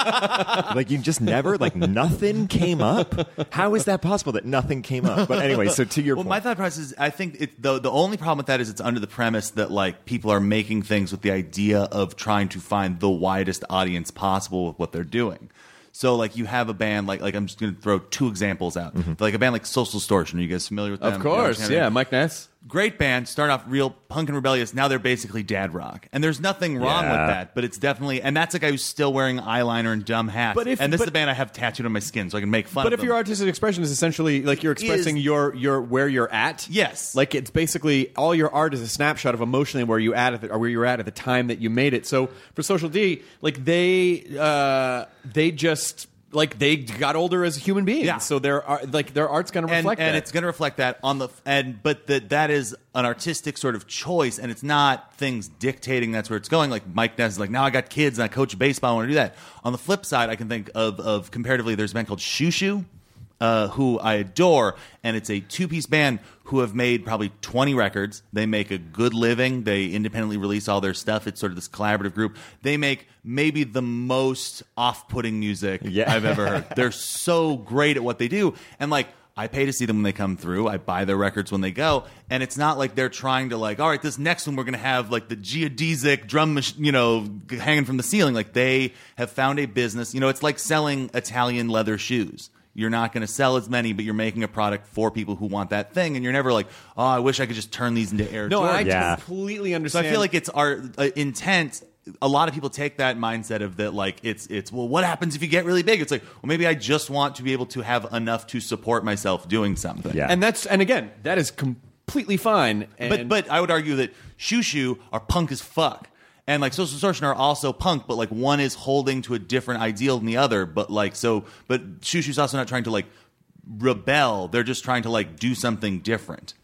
Like, you just never, like, nothing came up? How is that possible that nothing came up? But anyway, so to your well, point. my thought process is I think it, the the only problem with that is it's under the premise that like people are making things with the idea of trying to find the widest audience possible with what they're doing. So like you have a band like like I'm just going to throw two examples out. Like a band like Social Distortion. Are you guys familiar with them? of course, You know, yeah, Mike Ness. Great band, start off real punk and rebellious. Now they're basically dad rock, and there's nothing wrong Yeah. with that. But it's definitely, and that's a guy who's still wearing eyeliner and dumb hats. But if- and this but- is the band I have tattooed on my skin, so I can make fun. But of if your them. artistic expression is essentially like you're expressing Is- your your where you're at, Yes. like it's basically all your art is a snapshot of emotionally where you at at the, or where you're at at the time that you made it. So for Social D, like they uh, they just like they got older as human beings, Yeah. so their art, like their art's going to and, reflect and that. it's going to reflect that on the and but that that is an artistic sort of choice, and it's not things dictating that's where it's going. Like Mike Ness is like, now I got kids and I coach baseball, I want to do that. On the flip side, I can think of of comparatively, there's a band called Shoo Shoo, uh, who I adore, and it's a two piece band who have made probably twenty records. They make a good living. They independently release all their stuff. It's sort of this collaborative group. They make maybe the most off putting music Yeah. I've ever heard. They're so great at what they do, and like. I pay to see them when they come through. I buy their records when they go, and it's not like they're trying to like, all right, this next one we're going to have like the geodesic drum, mach- you know, g- hanging from the ceiling. Like they have found a business. You know, it's like selling Italian leather shoes. You're not going to sell as many, but you're making a product for people who want that thing, and you're never like, oh, I wish I could just turn these into Air no, I Jordans. Yeah. completely So understand. I feel like it's our uh, intent. A lot of people take that mindset of that, like it's it's well, what happens if you get really big? It's like, well, maybe I just want to be able to have enough to support myself doing something. Yeah. and that's and again, that is completely fine. And, But but I would argue that Shoo Shoo are punk as fuck. And like Social Distortion are also punk, but like one is holding to a different ideal than the other. But like so but Shoo Shoo's also not trying to like rebel. They're just trying to like do something different.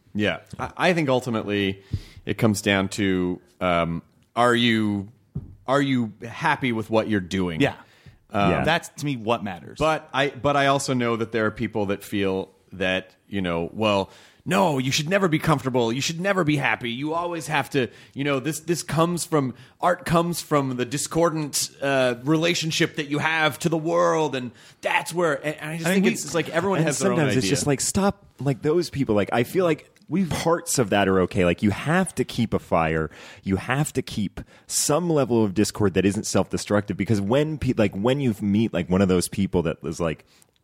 Yeah, I, I think ultimately it comes down to um, are you are you happy with what you're doing? Yeah. Um, Yeah. That's, to me, what matters. But I but I also know that there are people that feel that, you know, well, no, you should never be comfortable. You should never be happy. You always have to, you know, this this comes from, art comes from the discordant uh, relationship that you have to the world, and that's where, and I just I think think it's, we- it's like everyone And has their own sometimes idea. it's just like, stop, like those people, like I feel like we parts of that are okay. Like you have to keep a fire, you have to keep some level of discord that isn't self-destructive, because when pe- like when you meet like one of those people that is like,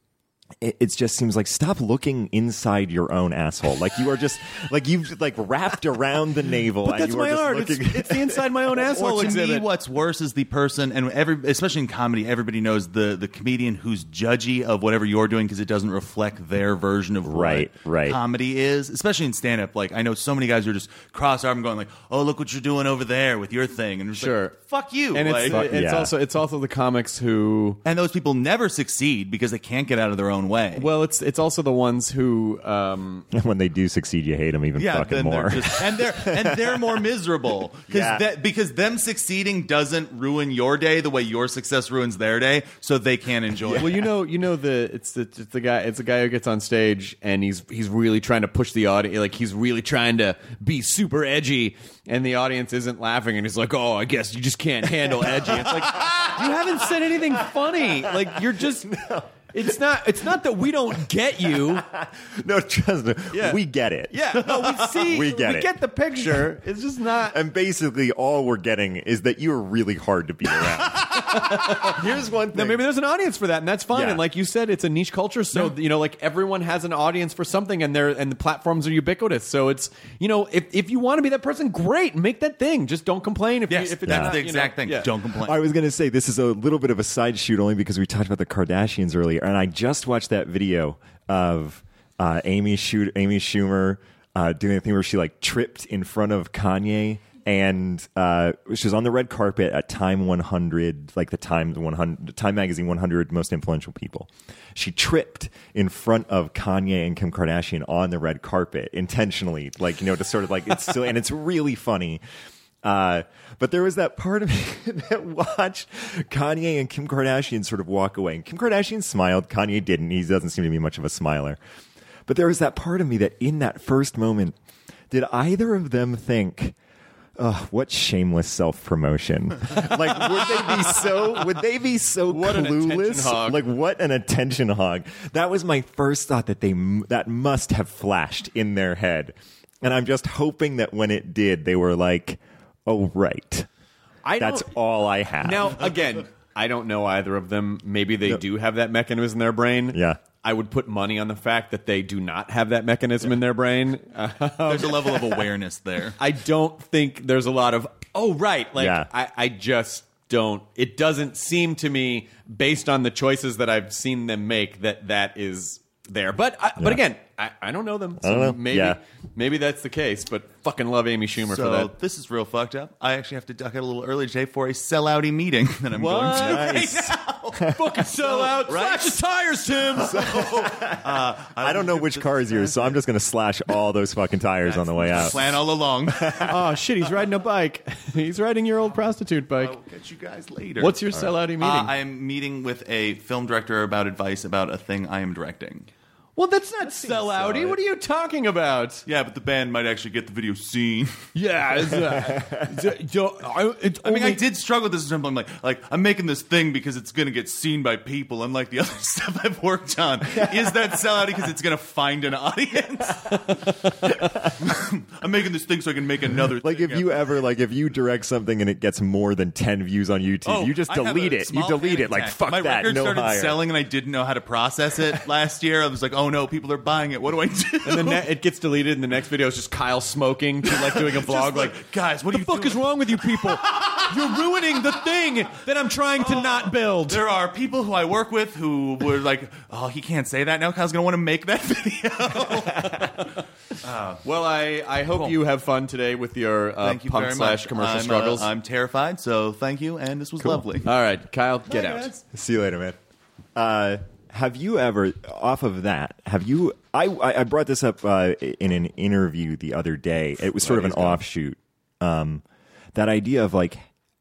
it, it just seems like, stop looking inside your own asshole. Like you are just like you've like wrapped around the navel. but and that's you are my just art. looking- It's, it's the inside my own asshole Or to exhibit. me, what's worse is the person, and every, especially in comedy, everybody knows the the comedian who's judgy of whatever you're doing because it doesn't reflect their version of what Right, right. comedy is. Especially in stand up, like I know so many guys who are just cross-armed, going like, "Oh, look what you're doing over there with your thing," and it's Sure. like, "Fuck you!" and like, it's, it's yeah. also it's also the comics who. and those people never succeed because they can't get out of their own way. Well, it's it's also the ones who. Um, when they do succeed, you hate them even yeah, fucking then more. they're just, and they're and they're more miserable because Yeah. that because them succeeding doesn't ruin your day the way your success ruins their day, so they can't enjoy it. Well, you know, you know the it's the it's the guy it's the guy who gets on stage and he's he's really trying to push the audience, like he's really trying to be super edgy, and the audience isn't laughing, and he's like, "Oh, I guess you just can't handle edgy." It's like you haven't said anything funny. Like you're just. It's not. It's not that we don't get you. No, trust me. Yeah. We get it. Yeah, no, we see. We get we it. get the picture. It's just not. And basically, all we're getting is that you're really hard to be around. Here's one thing. Now, maybe there's an audience for that, and that's fine. Yeah. And like you said, it's a niche culture, so you know, like everyone has an audience for something, and they're and the platforms are ubiquitous. So it's you know, if if you want to be that person, great, make that thing. Just don't complain if yes, you, if it's that's not, the you know, exact thing. yeah. Don't complain. I was going to say this is a little bit of a side shoot only because we talked about the Kardashians earlier, and I just watched that video of uh, Amy Schu- Amy Schumer uh, doing a thing where she like tripped in front of Kanye, and uh, she was on the red carpet at Time one hundred, like the Time one hundred, Time magazine one hundred most influential people. She tripped in front of Kanye and Kim Kardashian on the red carpet intentionally, like you know, to sort of like it's still, and it's really funny. Uh, but there was that part of me that watched Kanye and Kim Kardashian sort of walk away. And Kim Kardashian smiled. Kanye didn't. He doesn't seem to be much of a smiler. But there was that part of me that in that first moment, did either of them think, oh, what shameless self-promotion. Like, would they be so, would they be so What an attention clueless? hog. Like, what an attention hog. That was my first thought that they, that must have flashed in their head. And I'm just hoping that when it did, they were like, oh, right. I That's don't- all I have. Now, again, I don't know either of them. Maybe they do have that mechanism in their brain. Yeah. I would put money on the fact that they do not have that mechanism in their brain. Uh, There's a level of awareness there. I don't think there's a lot of, oh, right. Like, Yeah. I, I just don't. It doesn't seem to me, based on the choices that I've seen them make, that that is there. But I, Yeah. but again, I, I don't know them. So I don't know. Maybe, Yeah. maybe that's the case. But fucking love Amy Schumer So for that. this is real fucked up. I actually have to duck out a little early today for a sellouty meeting that I'm What? going to Nice. right now. Fucking sell out. right? Slash his tires, Tim. I don't know which car is yours, so I'm just going to slash all those fucking tires on the way out. Plan all along. Oh, shit. He's riding a bike. He's riding your old prostitute bike. I'll catch you guys later. What's your sellouty meeting? Uh, I am meeting with a film director about advice about a thing I am directing. well, that's not sellouty. solid. What are you talking about? Yeah, but the band might actually get the video seen. Yeah. It's, uh, it's, uh, I, it's I mean, I only- did struggle with this. I'm like, like I'm making this thing because it's going to get seen by people, unlike the other stuff I've worked on. Is that sellouty because it's going to find an audience? I'm making this thing so I can make another. Like thing if you after- ever like if you direct something and it gets more than ten views on YouTube, Oh, you just I have delete a it. You small delete panic it. Like attack. fuck My that. record No started higher. selling and I didn't know how to process it last year. I was like, oh no, people are buying it. What do I do? And then ne- it gets deleted, and the next video is just Kyle smoking, to like doing a vlog. like, like, guys, what the are you fuck doing? is wrong with you people? You're ruining the thing that I'm trying to not build. There are people who I work with who were like, oh, he can't say that now. Kyle's going to want to make that video. Well, I, I hope Cool. you have fun today with your uh, Thank you punk very slash much. commercial I'm, uh, struggles. I'm terrified, so thank you, and this was lovely. All right, Kyle, get out. See you later, man. Uh, have you ever, off of that, have you I, I brought this up uh, in an interview the other day. It was sort of an offshoot. Um, that idea of like,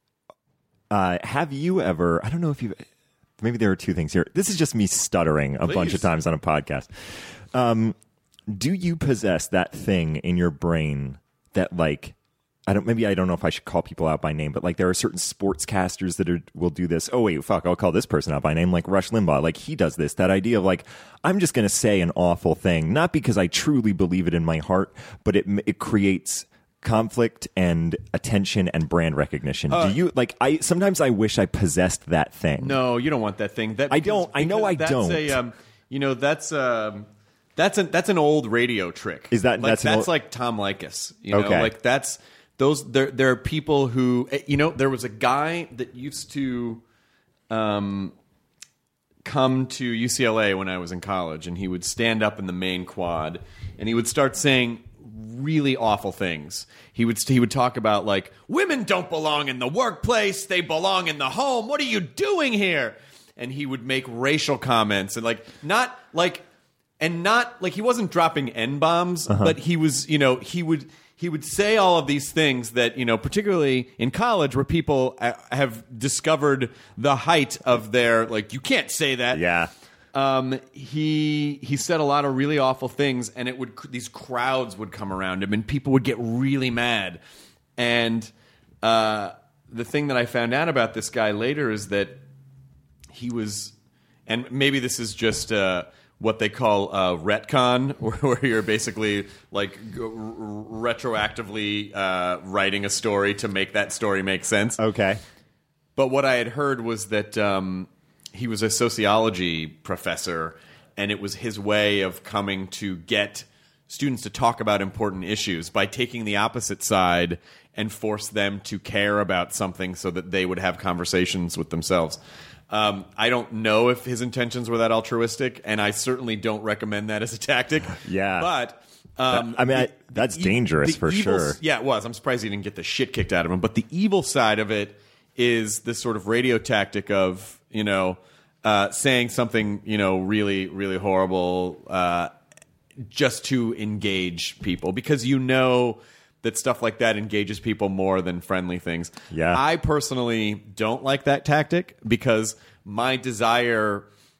uh, have you ever, I don't know if you've, maybe there are two things here. This is just me stuttering a Please. bunch of times on a podcast. Um, do you possess that thing in your brain that like, I don't, maybe I don't know if I should call people out by name, but like there are certain sportscasters that are, will do this. Oh wait, fuck, I'll call this person out by name, like Rush Limbaugh. Like he does this, that idea of like, I'm just going to say an awful thing, not because I truly believe it in my heart, but it, it creates conflict and attention and brand recognition. Uh, do you like, I, sometimes I wish I possessed that thing. No, you don't want that thing. That I don't, I know I that's don't. A, um, you know, that's, um, that's an, that's an old radio trick. Is that, like, that's, that's old... like Tom Likas, you know, okay. like that's, Those there there are people who, you know, there was a guy that used to um, come to U C L A when I was in college, and he would stand up in the main quad and he would start saying really awful things. He would he would talk about like, women don't belong in the workplace, they belong in the home. What are you doing here? And he would make racial comments and like not like and not like he wasn't dropping N-bombs, uh-huh. but he was, you know, he would He would say all of these things that, you know, particularly in college where people have discovered the height of their, like, you can't say that. Yeah. Um, he he said a lot of really awful things, and it would these crowds would come around him, and people would get really mad. And uh, the thing that I found out about this guy later is that he was, and maybe this is just uh, what they call uh, retcon, where you're basically like r- retroactively uh, writing a story to make that story make sense. Okay. But what I had heard was that um, he was a sociology professor, and it was his way of coming to get students to talk about important issues by taking the opposite side and force them to care about something so that they would have conversations with themselves. Um, I don't know if his intentions were that altruistic, and I certainly don't recommend that as a tactic. Yeah. But um, that, I mean, the, I, that's the, dangerous the for evil, sure. Yeah, it was. I'm surprised he didn't get the shit kicked out of him. But the evil side of it is this sort of radio tactic of, you know, uh, saying something, you know, really, really horrible uh, just to engage people, because you know that stuff like that engages people more than friendly things. Yeah. I personally don't like that tactic because my desire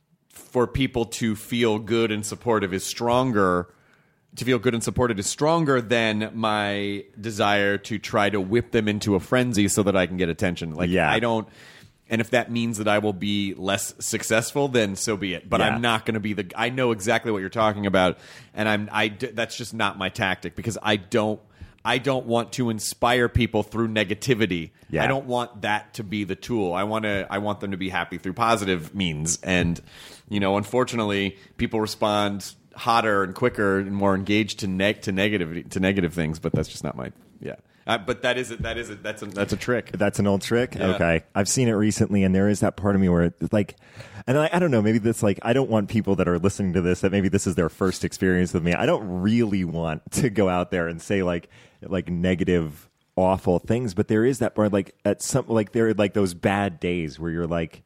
for people to feel good and supportive is stronger. To feel good and supported is stronger than my desire to try to whip them into a frenzy so that I can get attention. Like, yeah. I don't. And if that means that I will be less successful, then so be it. But yeah. I'm not going to be the. I know exactly what you're talking about, and I'm. I. That's just not my tactic, because I don't. I don't want to inspire people through negativity. Yeah. I don't want that to be the tool. I want to. I want them to be happy through positive means. And, you know, unfortunately, people respond hotter and quicker and more engaged to neg to negative to negative things. But that's just not my. Yeah. Uh, but that is it. That is it. That's a that's a trick. That's an old trick. Yeah. Okay, I've seen it recently, and there is that part of me where it's like, and I, I don't know, maybe that's like, I don't want people that are listening to this that maybe this is their first experience with me. I don't really want to go out there and say like like negative, awful things, but there is that part, like at some like there are like those bad days where you're like,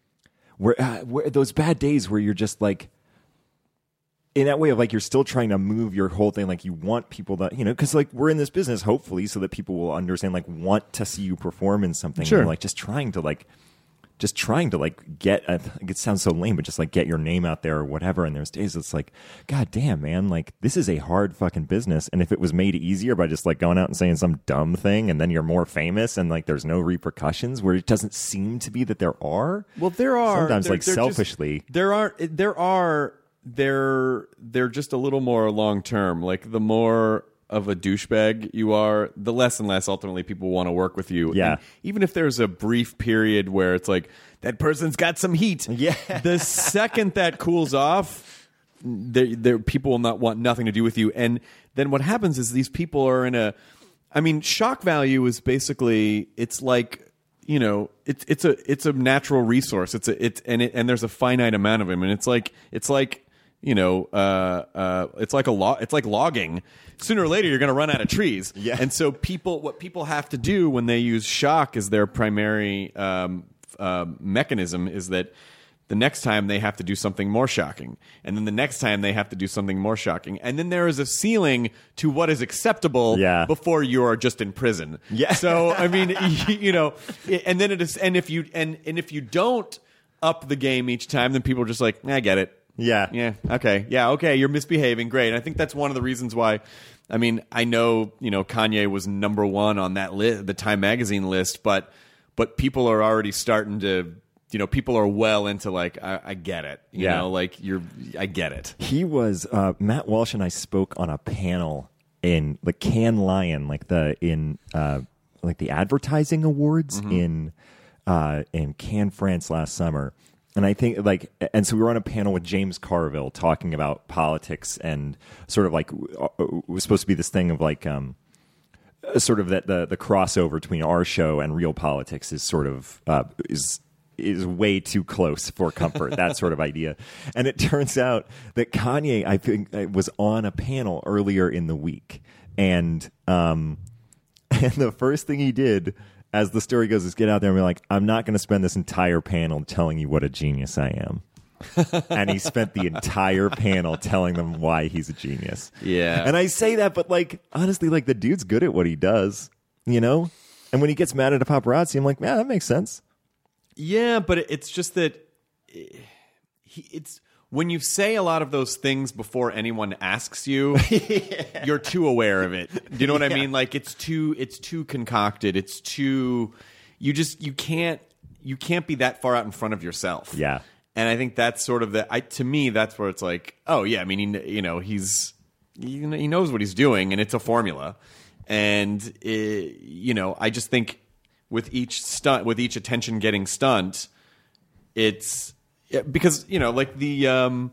where, uh, where those bad days where you're just like, in that way of like, you're still trying to move your whole thing. Like you want people to, you know, cause like we're in this business, hopefully, so that people will understand, like want to see you perform in something. Sure. And like just trying to like, just trying to like get, a, it sounds so lame, but just like get your name out there or whatever. And there's days it's like, God damn, man, like this is a hard fucking business. And if it was made easier by just like going out and saying some dumb thing and then you're more famous and like there's no repercussions, where it doesn't seem to be that there are. Well, there are sometimes they're, like they're selfishly. Just, there are there are they're they're just a little more long term. Like the more of a douchebag you are, the less and less ultimately people want to work with you. Yeah. And even if there's a brief period where it's like that person's got some heat, yeah. The second that cools off, there there people will not want nothing to do with you. And then what happens is these people are in a, I mean, shock value is basically, it's like, you know, it's it's a it's a natural resource. It's a it's and it, and there's a finite amount of them, and it's like it's like. You know, uh, uh, it's like a lo- It's like logging. Sooner or later, you're going to run out of trees. Yeah. And so, people, what people have to do when they use shock as their primary um, uh, mechanism is that the next time they have to do something more shocking. And then the next time they have to do something more shocking. And then there is a ceiling to what is acceptable Yeah. before you are just in prison. Yeah. So, I mean, you know, and then it is, and if you, and, and if you don't up the game each time, then people are just like, I get it. Yeah. Yeah. Okay. Yeah. Okay. You're misbehaving. Great. And I think that's one of the reasons why, I mean, I know, you know, Kanye was number one on that list, the Time Magazine list, but, but people are already starting to, you know, people are well into like, I, I get it. You Yeah. know, like you're, I get it. He was uh, Matt Walsh and I spoke on a panel in the Cannes Lion, like the in uh, like the advertising awards Mm-hmm. in uh, in Cannes, France last summer. And I think like, and so we were on a panel with James Carville talking about politics and sort of like it was supposed to be this thing of like um, sort of that the the crossover between our show and real politics is sort of uh, is. is way too close for comfort, that sort of idea. And it turns out that Kanye, I think, was on a panel earlier in the week. And um, and the first thing he did, as the story goes, is get out there and be like, I'm not going to spend this entire panel telling you what a genius I am. And he spent the entire panel telling them why he's a genius. Yeah. And I say that, but like, honestly, like the dude's good at what he does, you know? And when he gets mad at a paparazzi, I'm like, yeah, that makes sense. Yeah, but it's just that he, it's when you say a lot of those things before anyone asks you, yeah. you're too aware of it. Do you know what yeah. I mean? Like it's too it's too concocted. It's too you just you can't you can't be that far out in front of yourself. Yeah. And I think that's sort of the I to me that's where it's like, oh yeah, I mean he, you know, he's he, he knows what he's doing and it's a formula. And it, you know, I just think with each stunt, with each attention-getting stunt, it's because you know, like the um,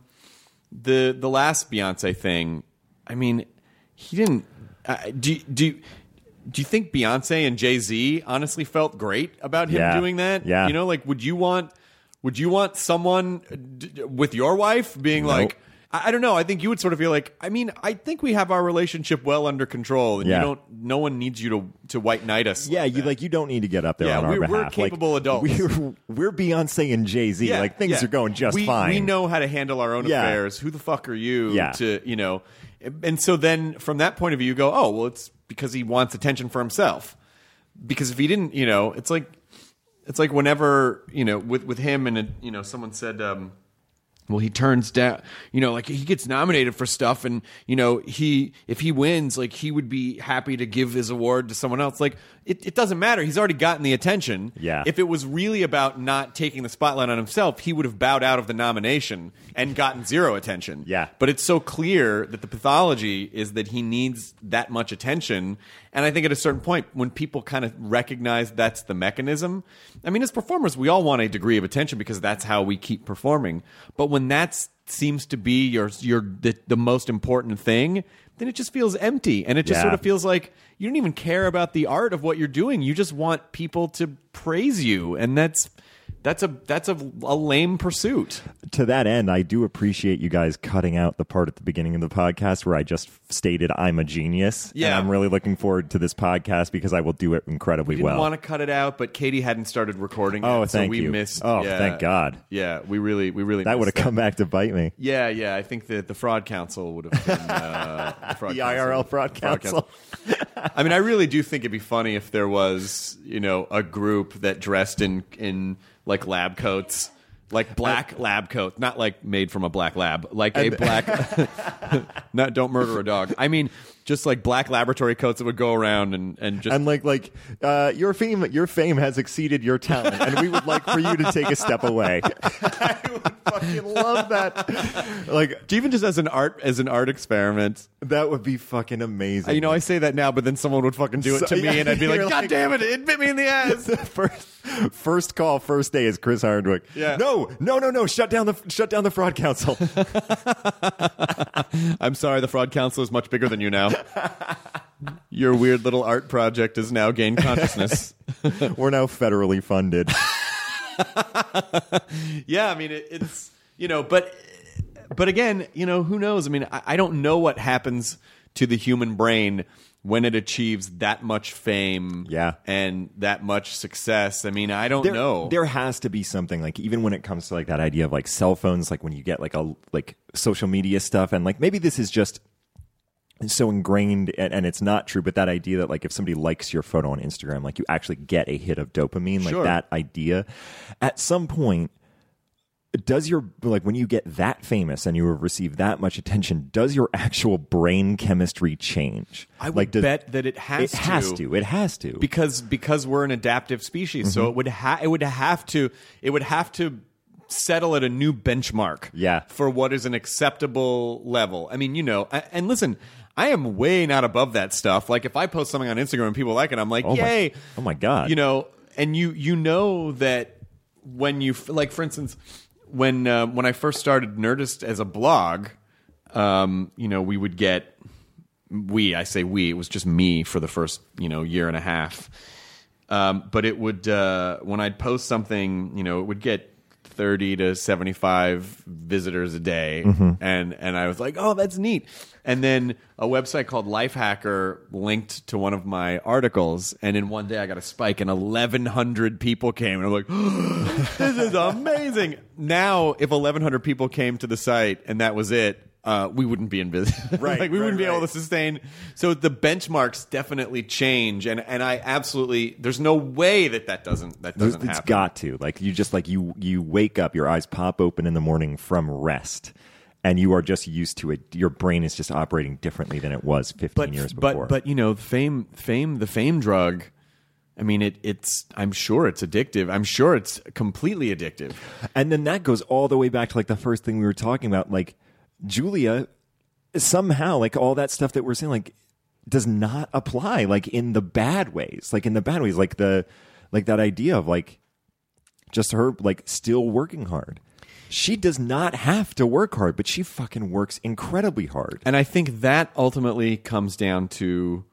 the the last Beyonce thing. I mean, he didn't. Uh, do do do you think Beyonce and Jay-Z honestly felt great about him yeah. doing that? Yeah. You know, like would you want would you want someone d- with your wife being nope. like? I don't know. I think you would sort of feel like, I mean, I think we have our relationship well under control, and yeah. you don't. No one needs you to to white knight us. Yeah, like you that. like you don't need to get up there Yeah, on our we're- behalf. we're capable like, adults. We're, we're Beyonce and Jay Z. Yeah, like things yeah. are going just we, fine. We know how to handle our own Yeah. affairs. Who the fuck are you Yeah. to you know? And so then, from that point of view, you go, oh well, it's because he wants attention for himself. Because if he didn't, you know, it's like it's like whenever you know with with him and it, you know someone said. Um, Well, he turns down, you know, like he gets nominated for stuff and, you know, he, if he wins, like he would be happy to give his award to someone else. Like it, it doesn't matter. He's already gotten the attention. Yeah. If it was really about not taking the spotlight on himself, he would have bowed out of the nomination and gotten zero attention. Yeah. But it's so clear that the pathology is that he needs that much attention. And I think at a certain point, when people kind of recognize that's the mechanism, I mean, as performers, we all want a degree of attention because that's how we keep performing. But when that seems to be your your the, the most important thing, then it just feels empty, and it just Yeah. sort of feels like you don't even care about the art of what you're doing. You just want people to praise you, and that's that's a that's a, a lame pursuit. To that end, I do appreciate you guys cutting out the part at the beginning of the podcast where I just stated I'm a genius. Yeah. And I'm really looking forward to this podcast because I will do it incredibly We didn't well. want to cut it out, but Katie hadn't started recording. Oh, yet, so thank we you. Missed, Oh, yeah. thank God. Yeah, we really, we really that would have missed come back to bite me. Yeah, yeah. I think that the fraud council would have been uh, the, fraud The I R L council. fraud council. I mean, I really do think it'd be funny if there was, you know, a group that dressed in in like lab coats, like black lab coats, not like made from a black lab, like a black. Not don't murder a dog. I mean, just like black laboratory coats that would go around and and just And like like uh, your fame your fame has exceeded your talent, and we would like for you to take a step away. I would fucking love that. Like even just as an art as an art experiment. That would be fucking amazing. You know, I say that now, but then someone would fucking do it So- to me, yeah, and I'd be like, you're "God like- damn it! It bit me in the ass." first, first call, first day is Chris Hardwick. Yeah. No, no, no, no. Shut down the shut down the fraud council. I'm sorry, the fraud council is much bigger than you now. Your weird little art project has now gained consciousness. We're now federally funded. Yeah, I mean, it, it's you know, but but again, you know, who knows? I mean, I, I don't know what happens to the human brain when it achieves that much fame Yeah. and that much success. I mean, I don't there, know. There has to be something, like, even when it comes to like that idea of like cell phones, like when you get like a like social media stuff, and like maybe this is just so ingrained and, and it's not true, but that idea that like if somebody likes your photo on Instagram, like you actually get a hit of dopamine, like Sure. that idea. At some point, does your, like when you get that famous and you receive that much attention, does your actual brain chemistry change? I would like, does, bet that it has it to. has to. It has to. because because we're an adaptive species, so it would ha- it would have to it would have to settle at a new benchmark Yeah. for what is an acceptable level. I mean, you know, a- and listen, I am way not above that stuff. Like if I post something on Instagram and people like it, I'm like, Oh my- yay. oh my God. You know, and you you know that when you f- like, for instance, when uh, when I first started Nerdist as a blog, um, you know, we would get we I say we it was just me for the first you know year and a half, um, but it would uh, when I'd post something, you know, it would get thirty to seventy-five visitors a day, and and I was like, oh, that's neat. And then a website called Lifehacker linked to one of my articles, and in one day I got a spike, and eleven hundred people came, and I'm like, oh, this is amazing. Now, if eleven hundred people came to the site and that was it, uh, we wouldn't be in business. Right, like we right, wouldn't be right. able to sustain. So the benchmarks definitely change, and and I absolutely there's no way that that doesn't that There's- doesn't it's happen. got to, like, you just like you you wake up, your eyes pop open in the morning from rest, and you are just used to it. Your brain is just operating differently than it was fifteen but years before. but but you know, fame fame the fame drug. I mean, it it's. I'm sure it's addictive. I'm sure it's completely addictive. And then that goes all the way back to like the first thing we were talking about, like Julia. Somehow, like all that stuff that we're saying, like does not apply, like in the bad ways, like in the bad ways, like the like that idea of like just her like still working hard. She does not have to work hard, but she fucking works incredibly hard. And I think that ultimately comes down to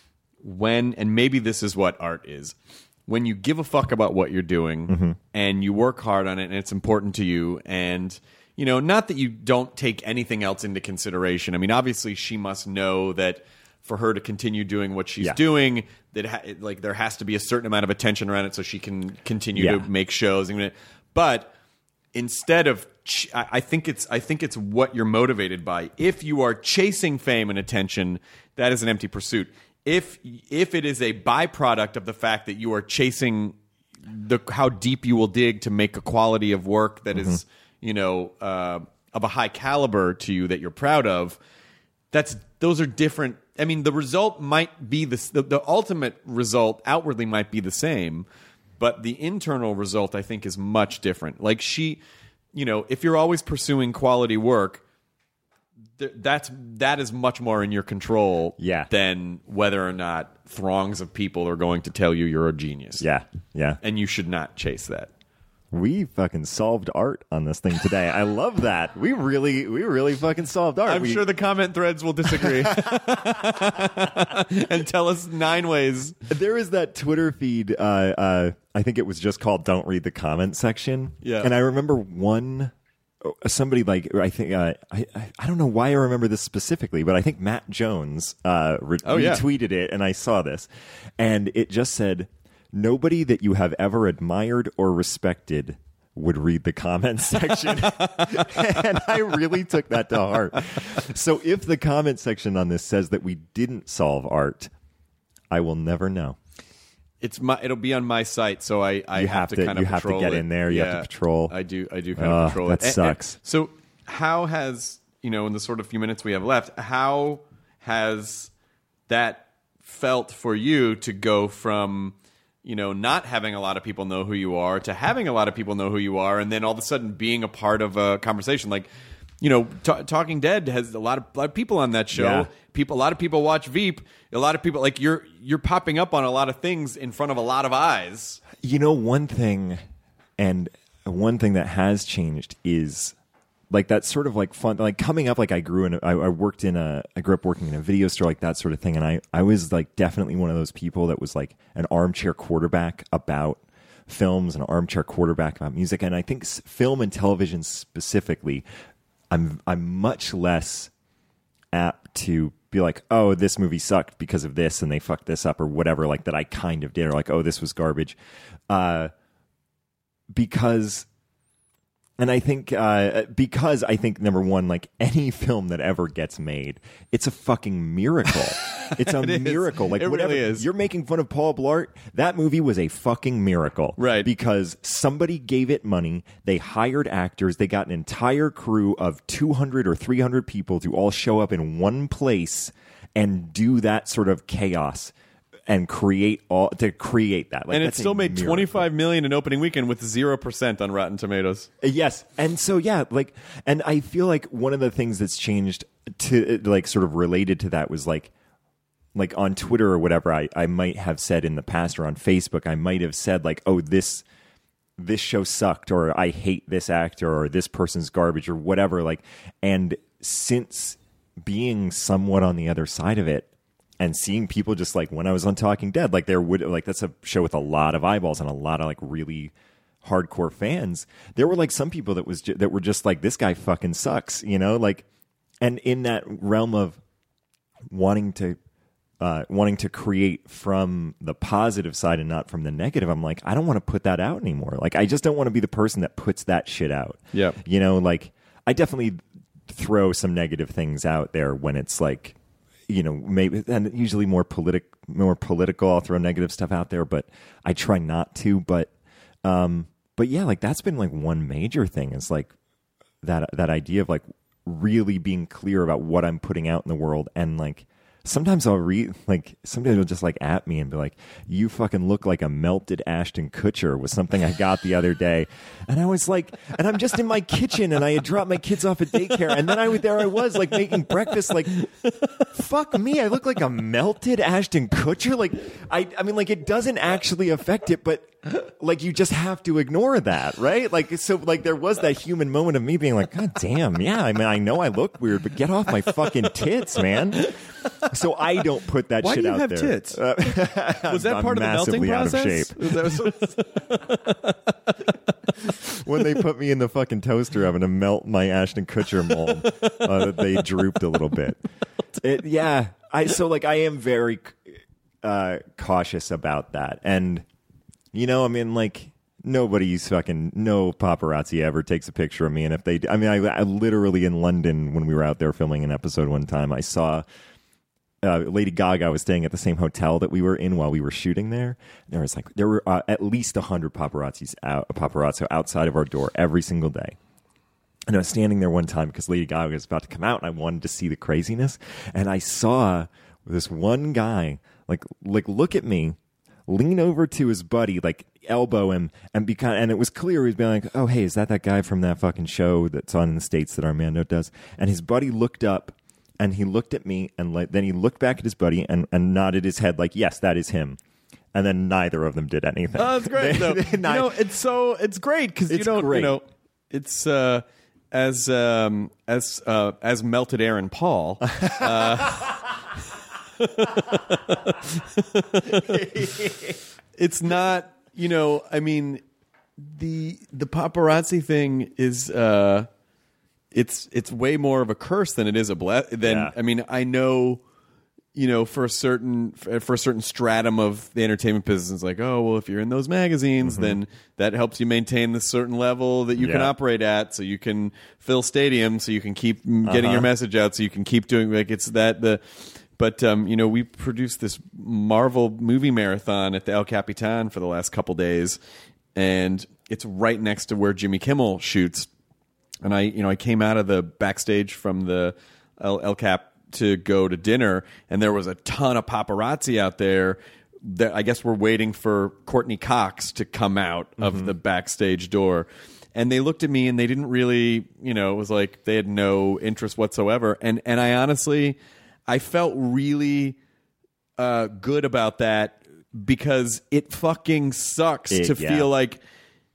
when, and maybe this is what art is, when you give a fuck about what you're doing Mm-hmm. and you work hard on it and it's important to you, and you know, not that you don't take anything else into consideration. I mean, obviously she must know that for her to continue doing what she's Yeah. doing, that ha- like there has to be a certain amount of attention around it so she can continue Yeah. to make shows. But instead of ch- I I think it's I think it's what you're motivated by. If you are chasing fame and attention, that is an empty pursuit. If if it is a byproduct of the fact that you are chasing the how deep you will dig to make a quality of work that Mm-hmm. is, you know, uh, of a high caliber to you that you're proud of, that's those are different. I mean, the result might be the the, the ultimate result outwardly might be the same, but the internal result I think is much different. Like she, you know, if you're always pursuing quality work, th- that's that is much more in your control Yeah. than whether or not throngs of people are going to tell you you're a genius. Yeah, yeah. And you should not chase that. We fucking solved art on this thing today. I love that. We really, we really fucking solved art. I'm We- sure the comment threads will disagree and tell us nine ways. There is that Twitter feed. Uh, uh, I think it was just called "Don't Read the Comment Section." Yeah. And I remember one somebody like I think uh, I I I don't know why I remember this specifically, but I think Matt Jones uh, re- Oh, yeah. retweeted it, and I saw this, and it just said, "Nobody that you have ever admired or respected would read the comment section." And I really took that to heart. So if the comment section on this says that we didn't solve art, I will never know. It's my. It'll be on my site, so I, I You have, have to, to- kind of you have to patrol get it. in there, you have to Yeah, patrol. I do. I do kind Ugh, of patrol that it. And- sucks. and so, how has you know in the sort of few minutes we have left? How has that felt for you to go from you know not having a lot of people know who you are to having a lot of people know who you are, and then all of a sudden being a part of a conversation like? You know, T- Talking Dead has a lot of, a lot of people on that show. Yeah. People, a lot of people watch Veep. A lot of people like you're you're popping up on a lot of things in front of a lot of eyes. You know, one thing, and one thing that has changed is like that sort of like fun, like coming up. Like I grew in, a, I, I worked in a, I grew up working in a video store, like that sort of thing, and I, I was like definitely one of those people that was like an armchair quarterback about films, an armchair quarterback about music, and I think s- film and television specifically, I'm I'm much less apt to be like, oh, this movie sucked because of this and they fucked this up or whatever, like that I kind of did, or like, oh, this was garbage. Uh, because, and I think, uh, because I think, number one, like any film that ever gets made, it's a fucking miracle. It's a It miracle. is. Like It whatever, really is. you're making fun of Paul Blart. That movie was a fucking miracle. Right. Because somebody gave it money. They hired actors. They got an entire crew of two hundred or three hundred people to all show up in one place and do that sort of chaos and create all to create that. Like, and it that's a still made miracle. twenty-five million dollars in opening weekend with zero percent on Rotten Tomatoes. Yes. And so, yeah, like, and I feel like one of the things that's changed to, like, sort of related to that was like, like on Twitter or whatever, I, I might have said in the past, or on Facebook, I might have said like, oh, this, this show sucked, or I hate this actor, or this person's garbage, or whatever. Like, and since being somewhat on the other side of it, and seeing people just like when I was on Talking Dead, like there would like that's a show with a lot of eyeballs and a lot of like really hardcore fans. There were like some people that was ju- that were just like, this guy fucking sucks, you know, like, and in that realm of wanting to uh, wanting to create from the positive side and not from the negative, I'm like, I don't want to put that out anymore. Like, I just don't want to be the person that puts that shit out. Yeah, you know, like I definitely throw some negative things out there when it's like, you know, maybe, and usually more politic, more political. I'll throw negative stuff out there, but I try not to. But, um, but yeah, like that's been like one major thing is like that that idea of like really being clear about what I'm putting out in the world, and like sometimes I'll read like somebody will just like at me and be like, "You fucking look like a melted Ashton Kutcher," was something I got the other day, and I was like, and I'm just in my kitchen and I had dropped my kids off at daycare, and then I was there I was like making breakfast, like, fuck me, I look like a melted Ashton Kutcher. Like I, I mean, like it doesn't actually affect it, but like you just have to ignore that, right? Like so, like there was that human moment of me being like, God damn, yeah. I mean, I know I look weird, but get off my fucking tits, man. So I don't put that Why shit do you out have there. tits? Uh, was that I'm part of the melting massively out of process? shape. Was that- When they put me in the fucking toaster oven to melt my Ashton Kutcher mold, uh, they drooped a little bit. It, yeah, I so like I am very uh, cautious about that, and you know, I mean, like nobody's fucking no paparazzi ever takes a picture of me, and if they, I mean, I, I literally in London when we were out there filming an episode one time, I saw. Uh, Lady Gaga was staying at the same hotel that we were in while we were shooting there. There was like there were uh, at least a hundred paparazzis out, paparazzo outside of our door every single day. And I was standing there one time because Lady Gaga was about to come out, and I wanted to see the craziness. And I saw this one guy like like look at me, lean over to his buddy, like elbow him, and be kind. And it was clear he was being like, "Oh, hey, is that that guy from that fucking show that's on in the States that Armando does?" And his buddy looked up. And he looked at me, and like, then he looked back at his buddy and, and nodded his head like, yes, that is him. And then neither of them did anything. Oh, that's great. They- though. they- You know, it's so it's great because you It's don't, great. you know, it's uh, as um, as uh, as melted Aaron Paul. Uh, it's not, you know, I mean, the the paparazzi thing is. Uh, It's it's way more of a curse than it is a ble- than Yeah. I mean I know, you know, for a certain for a certain stratum of the entertainment business, it's like, oh well, if you're in those magazines, Mm-hmm. then that helps you maintain the certain level that you can Yeah. operate at, so you can fill stadiums, so you can keep mm, getting Uh-huh. your message out, so you can keep doing like it's that the. But um, you know, we produced this Marvel movie marathon at the El Capitan for the last couple days, and it's right next to where Jimmy Kimmel shoots. And I, you know, I came out of the backstage from the El, El Cap to go to dinner, and there was a ton of paparazzi out there. That I guess we're waiting for Courtney Cox to come out of Mm-hmm. the backstage door. And they looked at me, and they didn't really, you know, it was like they had no interest whatsoever. And and I honestly, I felt really uh, good about that because it fucking sucks It- to yeah. feel like.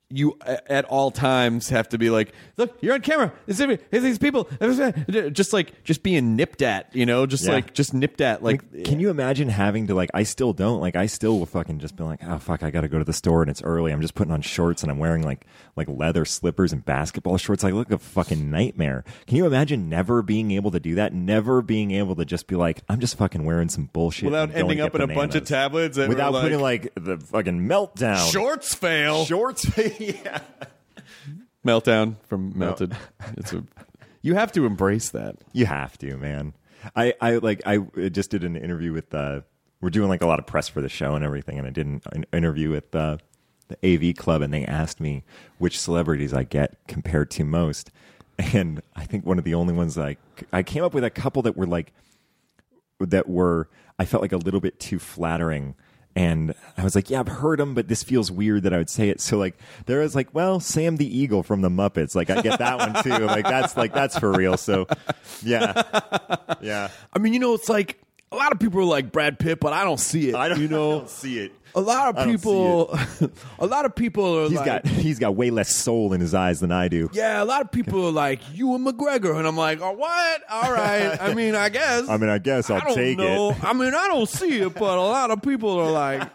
you at all times have to be like, look, you're on camera. It's these people, just like just being nipped at, you know, just Yeah. like just nipped at. Like, Like, can you imagine having to like? I still don't like. I still will fucking just be like, oh fuck, I got to go to the store and it's early. I'm just putting on shorts and I'm wearing like like leather slippers and basketball shorts. I look like a fucking nightmare. Can you imagine never being able to do that? Never being able to just be like, I'm just fucking wearing some bullshit without and going ending to up get in a bunch of bananas. tablets, and without we're putting like the fucking meltdown shorts fail, shorts. Yeah. meltdown from melted. It's a you have to embrace that. You have to, man. I, I like I just did an interview with uh we're doing like a lot of press for the show and everything, and I did an, an interview with uh, the A V Club, and they asked me which celebrities I get compared to most, and I think one of the only ones that I I came up with a couple that were like that were I felt like a little bit too flattering. And I was like, yeah, I've heard him, but this feels weird that I would say it. So like, there was like, well, Sam the Eagle from the Muppets. Like, I get that one too. Like, that's like, that's for real. So yeah. Yeah. I mean, you know, it's like a lot of people are like Brad Pitt, but I don't see it. I don't, you know, I don't see it. A lot I of don't people, a lot of people are He's like, got, he's got way less soul in his eyes than I do. yeah, a lot of people are like, Ewan McGregor. And I'm like, oh, what? All right. I mean, I guess. I mean, I guess I'll I don't take know. it. I mean, I don't see it, but a lot of people are like,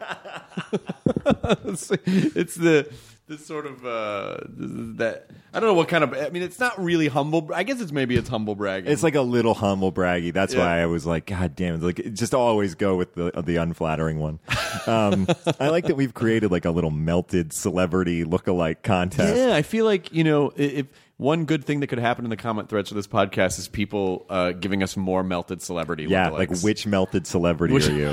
it's, it's the this sort of uh, that I don't know what kind of. I mean, it's not really humble. I guess it's maybe it's humble bragging. It's like a little humble braggy. That's Yeah. why I was like, God damn it! Like, just always go with the the unflattering one. Um, I like that we've created like a little melted celebrity lookalike contest. yeah. I feel like you know i- if. One good thing that could happen in the comment threads for this podcast is people uh, giving us more melted celebrity Yeah, lookalikes. like which melted celebrity Which are you?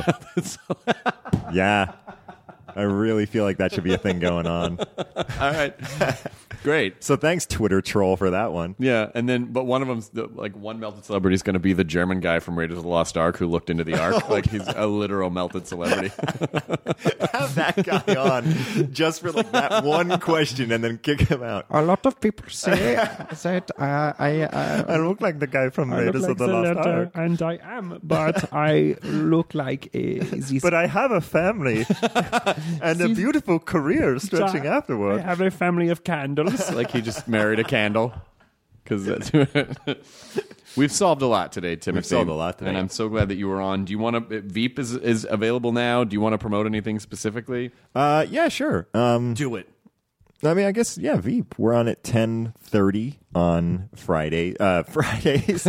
Yeah, I really feel like that should be a thing going on. All right, great. So thanks, Twitter troll, for that one. Yeah, and then but one of them's the, like one melted celebrity is going to be the German guy from Raiders of the Lost Ark who looked into the Ark. Like he's a literal melted celebrity. Have that guy on just for like that one question, and then kick him out. A lot of people say that uh, I uh, I look like the guy from I look Raiders like of the the Lost letter, Ark. and I am, but I look like a this. But I have a family and a See- beautiful career stretching I afterward. have a family of candles. Like he just married a candle. Because that's we've solved a lot today, Timothy. solved a lot today. and I'm so glad that you were on. Do you want to? Veep is is available now. Do you want to promote anything specifically? Uh, yeah, sure. Um, Do it. I mean, I guess yeah. Veep, we're on at ten thirty on Friday. Uh, Fridays.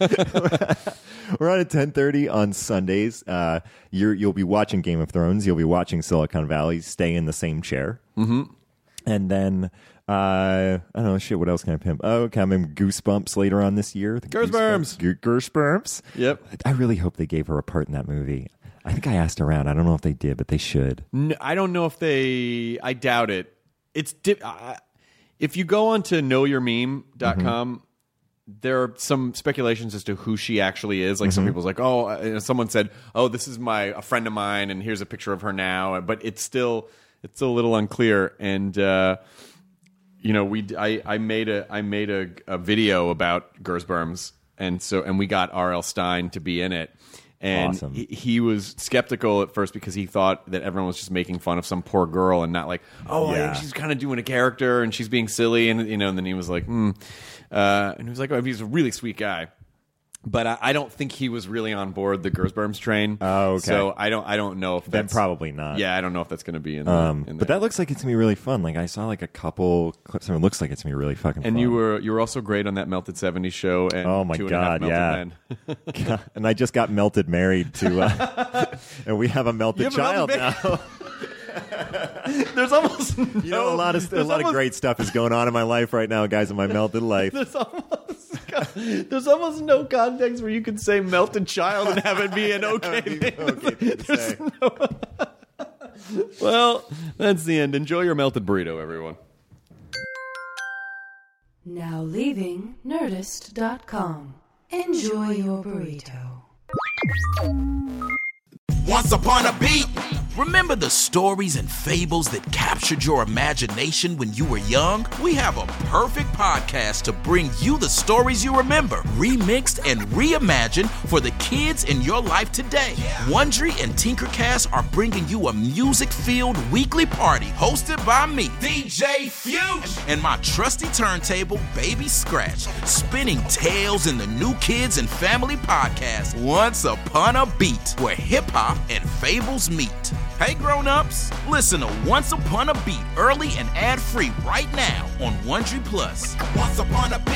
We're on at ten thirty on Sundays. Uh, you're you'll be watching Game of Thrones. You'll be watching Silicon Valley. Stay in the same chair. Mm-hmm. And then uh, I don't know. Shit. What else can I pimp? Oh, okay. I'm in Goosebumps later on this year. The Goosebumps. Goosebumps. Go- Goosebumps. Yep. I really hope they gave her a part in that movie. I think I asked around. I don't know if they did, but they should. No, I don't know if they. I doubt it. It's di- uh, if you go on to know your meme dot com, mm-hmm. there are some speculations as to who she actually is. Like mm-hmm. some people's like, oh, uh, someone said, oh, this is my a friend of mine, and here's a picture of her now. But it's still it's still a little unclear. And uh, you know, we I, I made a I made a, a video about Gersberms, and so and we got R L Stein to be in it. And Awesome. he, he was skeptical at first because he thought that everyone was just making fun of some poor girl and not like, oh, Yeah. I, she's kind of doing a character and she's being silly. And, you know, and then he was like, hmm. Uh, and he was like, oh, he's a really sweet guy. But I, I don't think he was really on board the Gersberms train. Oh, okay. So I don't I don't know if Then that's... probably not. Yeah, I don't know if that's going to be in the... Um, in but there. that looks like it's gonna be really fun. Like I saw like a couple clips, and it looks like it's gonna be really fucking. And fun. you were you were also great on that Melted seventies show. And Oh my Two and a Half God, Melted yeah. Men. God, and I just got melted married to, uh, and we have a melted You have a child melted now. There's almost no, You know, a lot of a there's lot almost, of great stuff is going on in my life right now, guys. In my melted life. There's almost there's almost no context where you can say melted child and have it be an okay thing. Okay thing to There's say. no- Well, that's the end. Enjoy your melted burrito, everyone. Now leaving Nerdist dot com. Enjoy your burrito. Once upon a beat, Remember the stories and fables that captured your imagination when you were young? We have a perfect podcast to bring you the stories you remember, remixed and reimagined for the kids in your life today. Wondery and Tinkercast are bringing you a music-filled weekly party hosted by me, D J Fusion, and my trusty turntable, Baby Scratch, spinning tales in the New Kids and Family podcast, Once Upon a Beat, where hip-hop and fables meet. Hey grown-ups, listen to Once Upon a Beat early and ad-free right now on Wondery Plus. Once Upon a Beat.